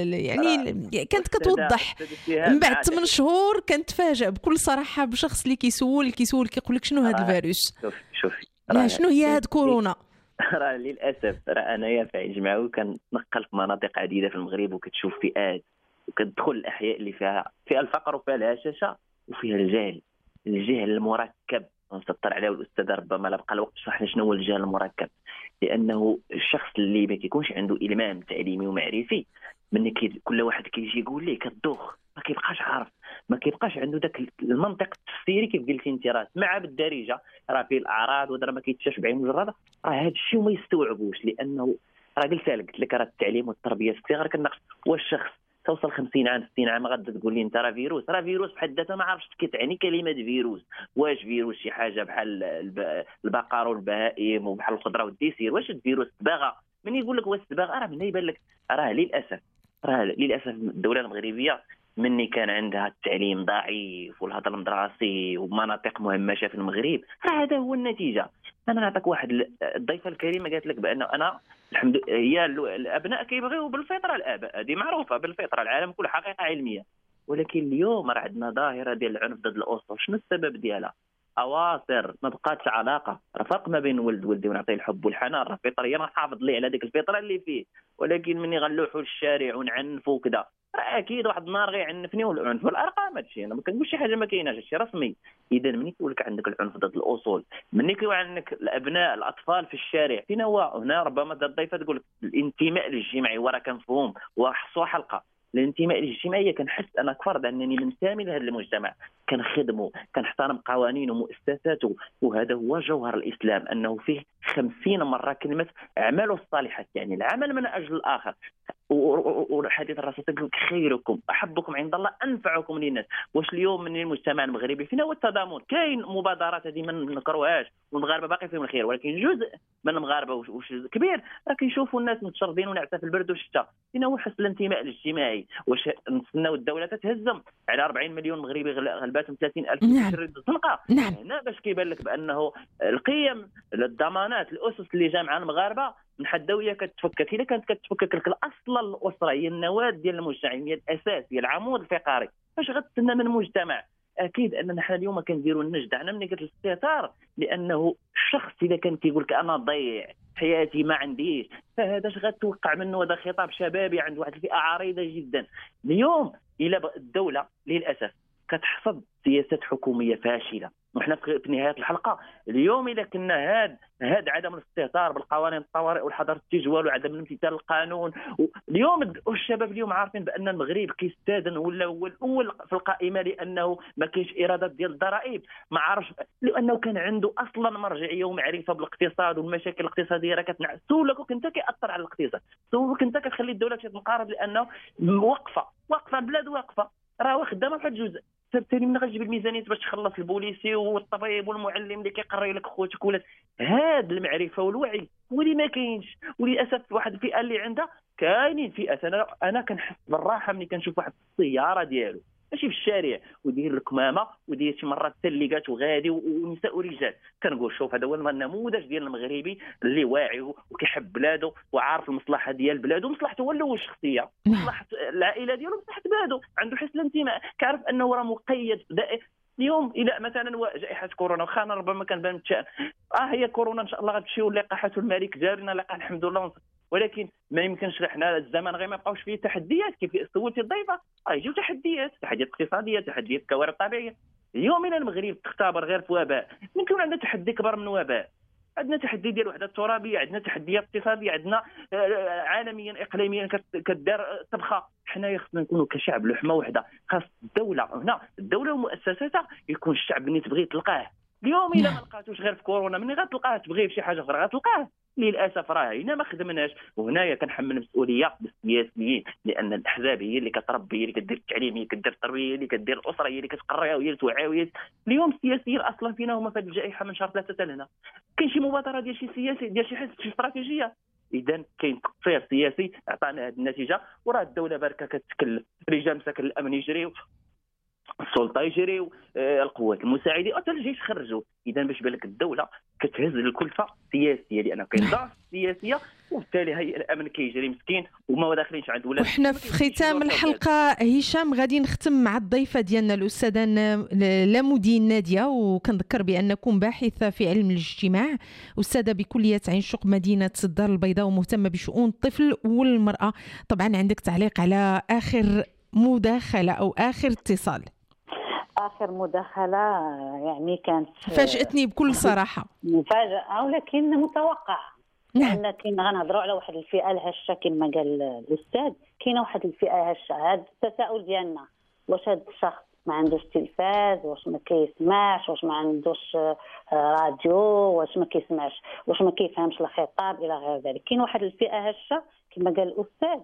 يعني كانت كتوضح. من بعد ثمان شهور كنتفاجئ بكل صراحه بشخص اللي كيسول كيسول كيقول لك شنو هذا الفيروس، شوف شوفي شنو هي هاد كورونا. راه للاسف راه انايا في عين جمعوي كنتنقل في مناطق عديده في المغرب وكتشوف فئات وكتدخل الاحياء اللي فيها فيها الفقر وفيها الهشاشه وفيها الجهل، الجهل المركب. نسطر عليه الاستاذ، ربما لا بقى الوقت شرح شنو هو الجهل المركب. لانه الشخص اللي ما كيكونش عنده المام تعليمي ومعرفي، من كي كل واحد كيجي يقول ليه كتدوخ، ما كيبقاش عارف، ما كيبقاش عنده داك المنطق التفسيري كيف قلتي انت. راه مع بالدارجه راه فيه الاعراض ودرا ما كيتشافش بعين مجرده، راه هذا الشيء وما يستوعبوش. لانه راه قلتها لك قلت لك راه التعليم والتربيه في الصغر كناقش. واش شخص توصل خمسين عام ستين عام غادا تقول لي انت راه فيروس؟ راه فيروس بحد ذاتها ما عرفتش كتعني كلمه فيروس. واش فيروس شي حاجه بحال البقر والبهائم وبحال الخضره والديسير؟ واش الفيروس صباغه؟ من يقول لك واش صباغه راه من يبان لك. راه للاسف راه للاسف الدوله المغربيه مني كان عندها التعليم ضعيف والهضره المدرسي ومناطق مهمشه في المغرب، راه هذا هو النتيجه. انا نعطيك واحد الضيفه الكريمه قالت لك بان انا الحمد لله هي الابناء كيبغيو بالفطره، الاباء هذه معروفه بالفطره، العالم كله حقيقه علميه. ولكن اليوم راه عندنا ظاهره ديال العنف ضد الاسره. شنو السبب ديالها؟ اواصر ما بقاتش علاقه. راه فرق ما بين ولد ولدي ونعطيه الحب والحنان، راه فطريا نحافظ ليه على ديك الفطره اللي فيه. ولكن مني غنلوحوا للشارع ونعنفوا كذا، راه اكيد واحد النهار غيعنفني. والعنف والارقام هادشي انا ما كنقولش شي حاجه ما كايناش، هادشي رسمي. اذا مني كيقول لك عندك العنف ضد الاصول، مني كيقول عندك الابناء الاطفال في الشارع، فين هو هنا؟ ربما الضيفه تقول لك الانتماء الاجتماعي، وراه كنفهم وحصوا حلقه الانتماء الاجتماعي. كنحس انا كفرد انني منتمي لهذا المجتمع، كنخدمه، كنحترم قوانينه ومؤسساته. وهذا هو جوهر الاسلام، انه فيه خمسين مره كلمه اعمالوا الصالحات، يعني العمل من اجل الاخر. وحديث الرسول يقول لك خيركم احبكم عند الله انفعكم للناس. واش اليوم من المجتمع المغربي فينا هو التضامن؟ كاين مبادرات هذه ما نكروهاش والمغاربه باقي فيهم الخير، ولكن جزء من المغاربه وش كبير راه كيشوفوا الناس متشردين ونعسه في البرد والشتاء. فينا هو حس الانتماء الاجتماعي. واش نستناو الدوله تتهزم على أربعين مليون مغربي غلباتهم ثلاثين ألف متشرد الزنقه؟ نعم. هنا باش كيبان لك بانه القيم، الضمانات، الاسس اللي جامعه المغاربه محدويه كتفكك. اذا كانت كتفكك لك الاصل الاسره هي النواه ديال المجتمع، هي الاساس، هي العمود الفقري، فاش غتستنى من المجتمع؟ اكيد اننا حنا اليوم كنديروا النجد عنا ملي قلت الاستهتار. لانه الشخص اذا كان كيقول لك انا ضيع حياتي ما عنديش، فهذا اش غتوقع منه؟ هذا خطاب شبابي عند واحد الفئه عريضه جدا. اليوم الى الدوله للاسف كتحصد سياسات حكوميه فاشله. وحنا في نهايه الحلقه اليوم اذا كنا هاد هاد عدم الاستهتار بالقوانين الطوارئ والحظر التجوال وعدم الامتثال للقانون، اليوم الشباب اليوم عارفين بان المغرب كيستاذن ولا هو الاول في القائمه لانه ما كاينش ايرادات ديال الضرائب، ما عرفش لانه كان عنده اصلا مرجعيه ومعرفه بالاقتصاد والمشاكل الاقتصاديه راه كتنعس. سولك كنت كيأثر على الاقتصاد، سولك كنت كتخلي الدوله تنقرض لانه واقفه واقفه البلاد واقفه راه خدامه في الجزء. ثاني من غتجيب الميزانيه باش تخلص البوليسي والطبيب والمعلم اللي كيقري لك خوتك ولاد. هاد المعرفه والوعي هو اللي ما كاينش. وللاسف واحد الفئه اللي عندها كاينين فئه. انا انا كنحس بالراحه ملي كنشوف واحد السياره ديالو ماشي في الشارع ودير الكمامه ودير شي مرات تليقات وغادي ونساء ورجال، كنقول شوف هذا هو النموذج ديال المغربي اللي واعي وكيحب بلاده وعارف المصلحه ديال بلاده ومصلحته هو الاول الشخصيه، مصلحه العائله ديالو ومصلحه بلاده، عنده حس الانتماء، كيعرف انه راه مقيد دائم. اليوم الى مثلا جائحه كورونا واخا انا ربما كنبان متشائم، اه هي كورونا ان شاء الله غتمشي ولقاحات الملك جارنا لقاح الحمد لله، ولكن ما يمكنش حنا الزمن غير ما بقاوش فيه تحديات. كيف سولتي الضيفه اه يجيو تحديات، تحديات اقتصاديه، تحديات كوارث طبيعيه. اليوم الى المغرب تختبر غير في وباء، ممكن عندنا تحدي كبر من وباء. عندنا تحدي ديال الوحده الترابيه، عندنا تحديات اقتصاديه، عندنا عالميا اقليميا كدار طبخه. حنايا خصنا نكونوا كشعب لحمه واحده. خاص الدوله هنا، الدوله ومؤسساتها، يكون الشعب اللي تبغي تلقاه. اليوم الا ما لقاتوش غير في كورونا، مني غتلقاه تبغيه في شي حاجه اخرى غتلقاه. للاسف راه هنا ما خدمناش، وهنايا كنحمل مسؤوليه بالسياسيين، لان الاحزاب هي اللي كتربي، هي اللي كدير التعليم، هي كدير التربيه، هي اللي كدير الاسره، هي اللي كتقريها، وهي اللي توعي. اليوم السياسيين اصلا فينا هما في هذه الجائحه من شهر ثلاثه حتى لهنا. كاين شي مبادره ديال شي سياسي ديال شي حزب شي استراتيجيه؟ اذا كاين تقصير سياسي عطانا هذه النتيجه. وراه الدوله بركه كتكلف، رجال مساكن الامن يجريو، السلطه يجريو، آه القوات المساعده حتى الجيش خرجوا. اذا باش بالك الدوله كتهز الكلفه السياسيه، لان كاين ضعف سياسيه، وبالتالي هي الامن كيجري مسكين وما داخلينش عند ولاد. وحنا في ختام الحلقه هشام غادي نختم مع الضيفه ديالنا الاستاذه لامودين ناديه، وكنذكر بانكم باحثه في علم الاجتماع، استاذه بكليه عين شوق مدينه الدار البيضاء، ومهتمه بشؤون الطفل والمراه. طبعا عندك تعليق على اخر مداخله او اخر اتصال؟ اخر مداخله يعني كانت فاجأتني بكل صراحه، مفاجاه ولكن متوقعه. نعم. لان كاين غنهضروا على واحد الفئه الهشه كما قال الاستاذ، كاينه واحد الفئه هشه. هذا التساؤل ديالنا، واش هذا الشخص ما عندوش تلفاز، واش ما كيسمعش، واش ما عندوش راديو، واش ما كيسمعش، واش ما كيفهمش الخطاب الى غير ذلك. كاين واحد الفئه هشه كما قال الاستاذ،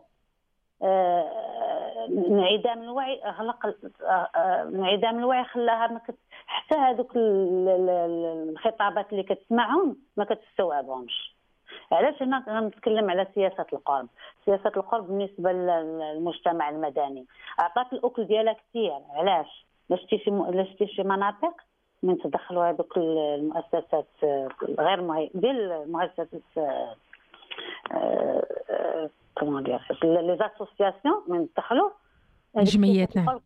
انعدام الوعي غلق، انعدام الوعي خلاها ما كت... حتى هذوك الخطابات اللي كتسمعهم ما كتستوعبهمش. علاش هنا غنتكلم على سياسه القرب؟ سياسه القرب بالنسبه للمجتمع المدني عطات الاكل ديالها كثير. علاش؟ شتي شي م... شتي شي مناطق من تدخلوا هذوك المؤسسات غير مهي... ديال المؤسسات كما دير لي زاسوسياسيون من دخلوا الجمعيات. نعم.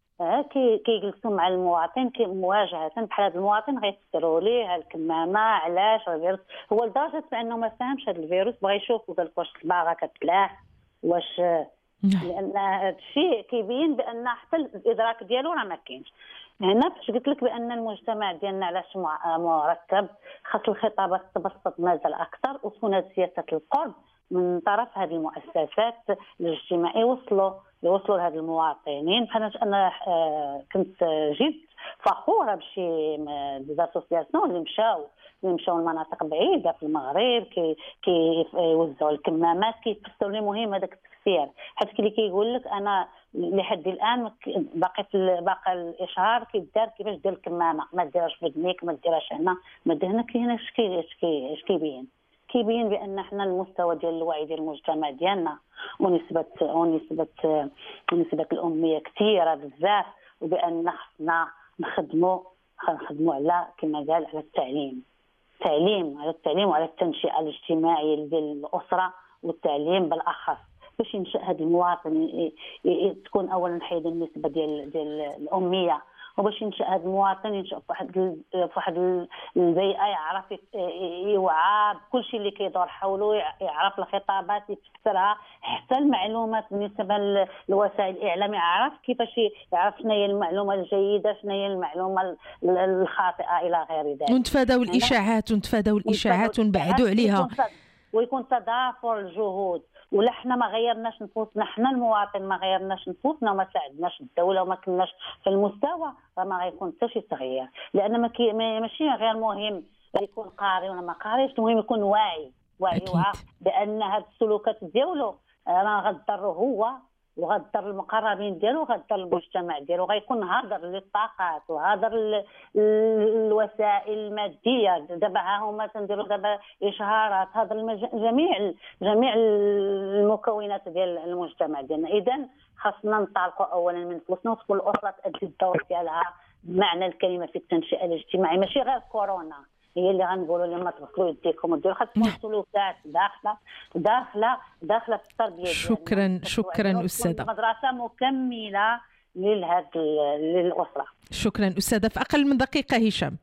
كي كيجلسوا مع المواطن كي مواجهه بحال هذا المواطن غيفسروا ليه الكمامه علاش الفيروس، هو لدرجه انه ما فهمش هذا الفيروس، بغى يشوف قال واش الصباغه كتلاح واش، لان هذا الشيء كيبين بان حتى الادراك ديالو راه ما كاينش. هنا فاش قلت لك بان المجتمع ديالنا علاش مركب، خاص الخطابات تبسط مازال اكثر، وتكون سياسه القرب من طرف هذه المؤسسات الاجتماعيه وصلوا يوصلوا لهذ المواطنين. انا كنت جد فخوره بشي ديزاسوسياسيون اللي مشاو اللي مشاو لمناطق بعيده في المغرب، كي كيوزعوا الكمامات، كيفسروا لي مهم هذاك التفسير. حيت اللي كيقول لك انا لحد الان باقي باقي الاشهار كيدار كيفاش دير الكمامه، ما ديرهاش في ودنيك، ما ديرهاش هنا، ما دير هنا. كاين اش اش كيبين كيبين بان احنا المستوى ديال الوعي ديال المجتمع ديالنا ونسبه ونسبه ونسبه الاميه كثيره بزاف، وبان خصنا نخدموا نخدموا على كما قال على التعليم التعليم على التعليم وعلى التنشئه الاجتماعيه ديال الاسره، والتعليم بالاخص باش ينشا هذا المواطن تكون اولا حيد النسبه ديال ديال الاميه، وباش ينشا هذا المواطن ينشا في واحد في واحد البيئه يعرف يوعى بكل شيء اللي كيدور حوله، يعرف الخطابات يفسرها، حتى المعلومات بالنسبه للوسائل الاعلام يعرف كيفاش يعرف شنو هي المعلومه الجيده شنو هي المعلومه الخاطئه الى غير ذلك. ونتفاداو الاشاعات ونتفاداو الاشاعات ونبعدوا عليها، ويكون تضافر الجهود. ولا حنا ما غيرناش نفوسنا، حنا المواطن ما غيرناش نفوسنا وما ساعدناش الدوله وما كناش في المستوى، راه ما غيكون حتى شي تغيير. لان ما كي ماشي غير مهم يكون قاري ولا ما قاريش، المهم يكون واعي واعي وعى بان هاد السلوكات ديالو راه غتضر هو وغتضر المقربين ديالو وغتضر المجتمع ديالو، غيكون هادر للطاقات وهادر الوسائل الماديه. دابا ها هما تنديروا دابا اشهارات، هادر جميع جميع المكونات ديال المجتمع ديالنا. اذا خاصنا ننطلقوا اولا من نفوسنا، وتكون الاسره تادي الدور ديالها بمعنى الكلمه في التنشئه الاجتماعيه، ماشي غير كورونا هي اللي غنقولوا لما تغسلوا يديكم وديروا، خاص تكون سلوكات داخله داخله داخله في التربيه. شكرا شكرا استاذه. مدرسه مكمله لهذه للاسره. شكرا استاذه. في اقل من دقيقه هشام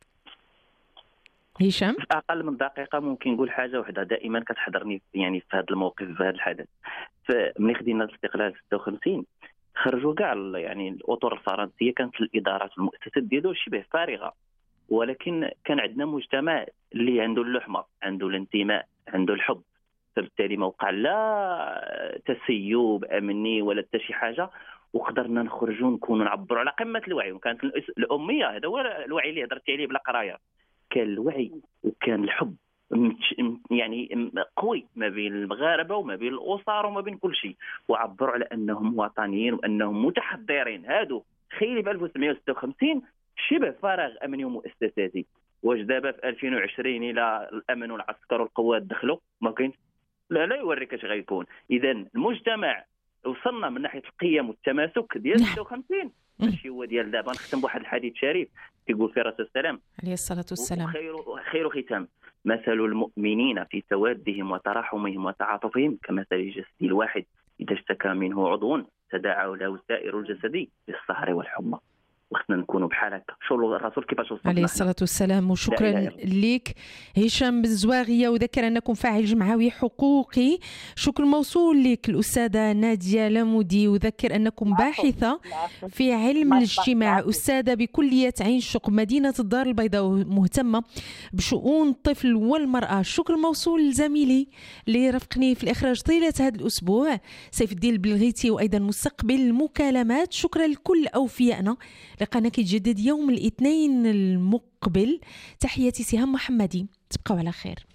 هشام في اقل من دقيقه ممكن نقول حاجه واحده دائما كتحضرني يعني في هذا الموقف في هذا الحدث. فملي خدينا الاستقلال ستة وخمسين خرجوا كاع يعني الاطر الفرنسيه كانت الادارات والمؤسسات ديالو شبه فارغه، ولكن كان عندنا مجتمع اللي عنده اللحمه، عنده الانتماء، عنده الحب، فبالتالي ما وقع لا تسيب امني ولا حتى شي حاجه، وقدرنا نخرجوا نكونوا نعبروا على قمه الوعي. وكانت الاميه، هذا هو الوعي اللي هضرتي عليه بلا قرايه، كان الوعي وكان الحب يعني قوي ما بين المغاربه وما بين الاسر وما بين كل شيء، وعبروا على انهم وطنيين وانهم متحضرين. هادو خيلي ب ألف وتسعمائة وستة وخمسين شبه فراغ امني ومؤسساتي، واش دابا في ألفين وعشرين الى الامن والعسكر والقوات دخلوا ما كاين؟ لا لا يوريك اش غيكون. اذا المجتمع وصلنا من ناحيه القيم والتماسك ديال ستة وخمسين ماشي هو ديال دابا. نختم بواحد الحديث شريف كيقول فيه الرسول السلام عليه الصلاه والسلام: خير خير ختام مثل المؤمنين في توادهم وتراحمهم وتعاطفهم كمثل الجسد الواحد اذا اشتكى منه عضو تداعى له سائر الجسد بالسهر والحمى. وخصنا نكونوا بحال هكا. شو الرسول كيفاش وصلنا عليه الصلاة والسلام. وشكرا لك هشام بالزواغية. وذكر أنكم فاعل جمعوي حقوقي. شكر موصول لك الأستاذة نادية لامودي. وذكر أنكم باحثة في علم الاجتماع، أستاذة بكلية عين شق مدينة الدار البيضاء، مهتمة بشؤون الطفل والمرأة. شكر موصول لزميلي اللي رافقني في الإخراج طيلة هذا الأسبوع سيف الدين البلغيتي، وأيضا مستقبل المكالمات. شكرا لكل أوفيائنا. لقانا كيتجدد يوم الاثنين المقبل. تحياتي سهام محمدي، تبقوا على خير.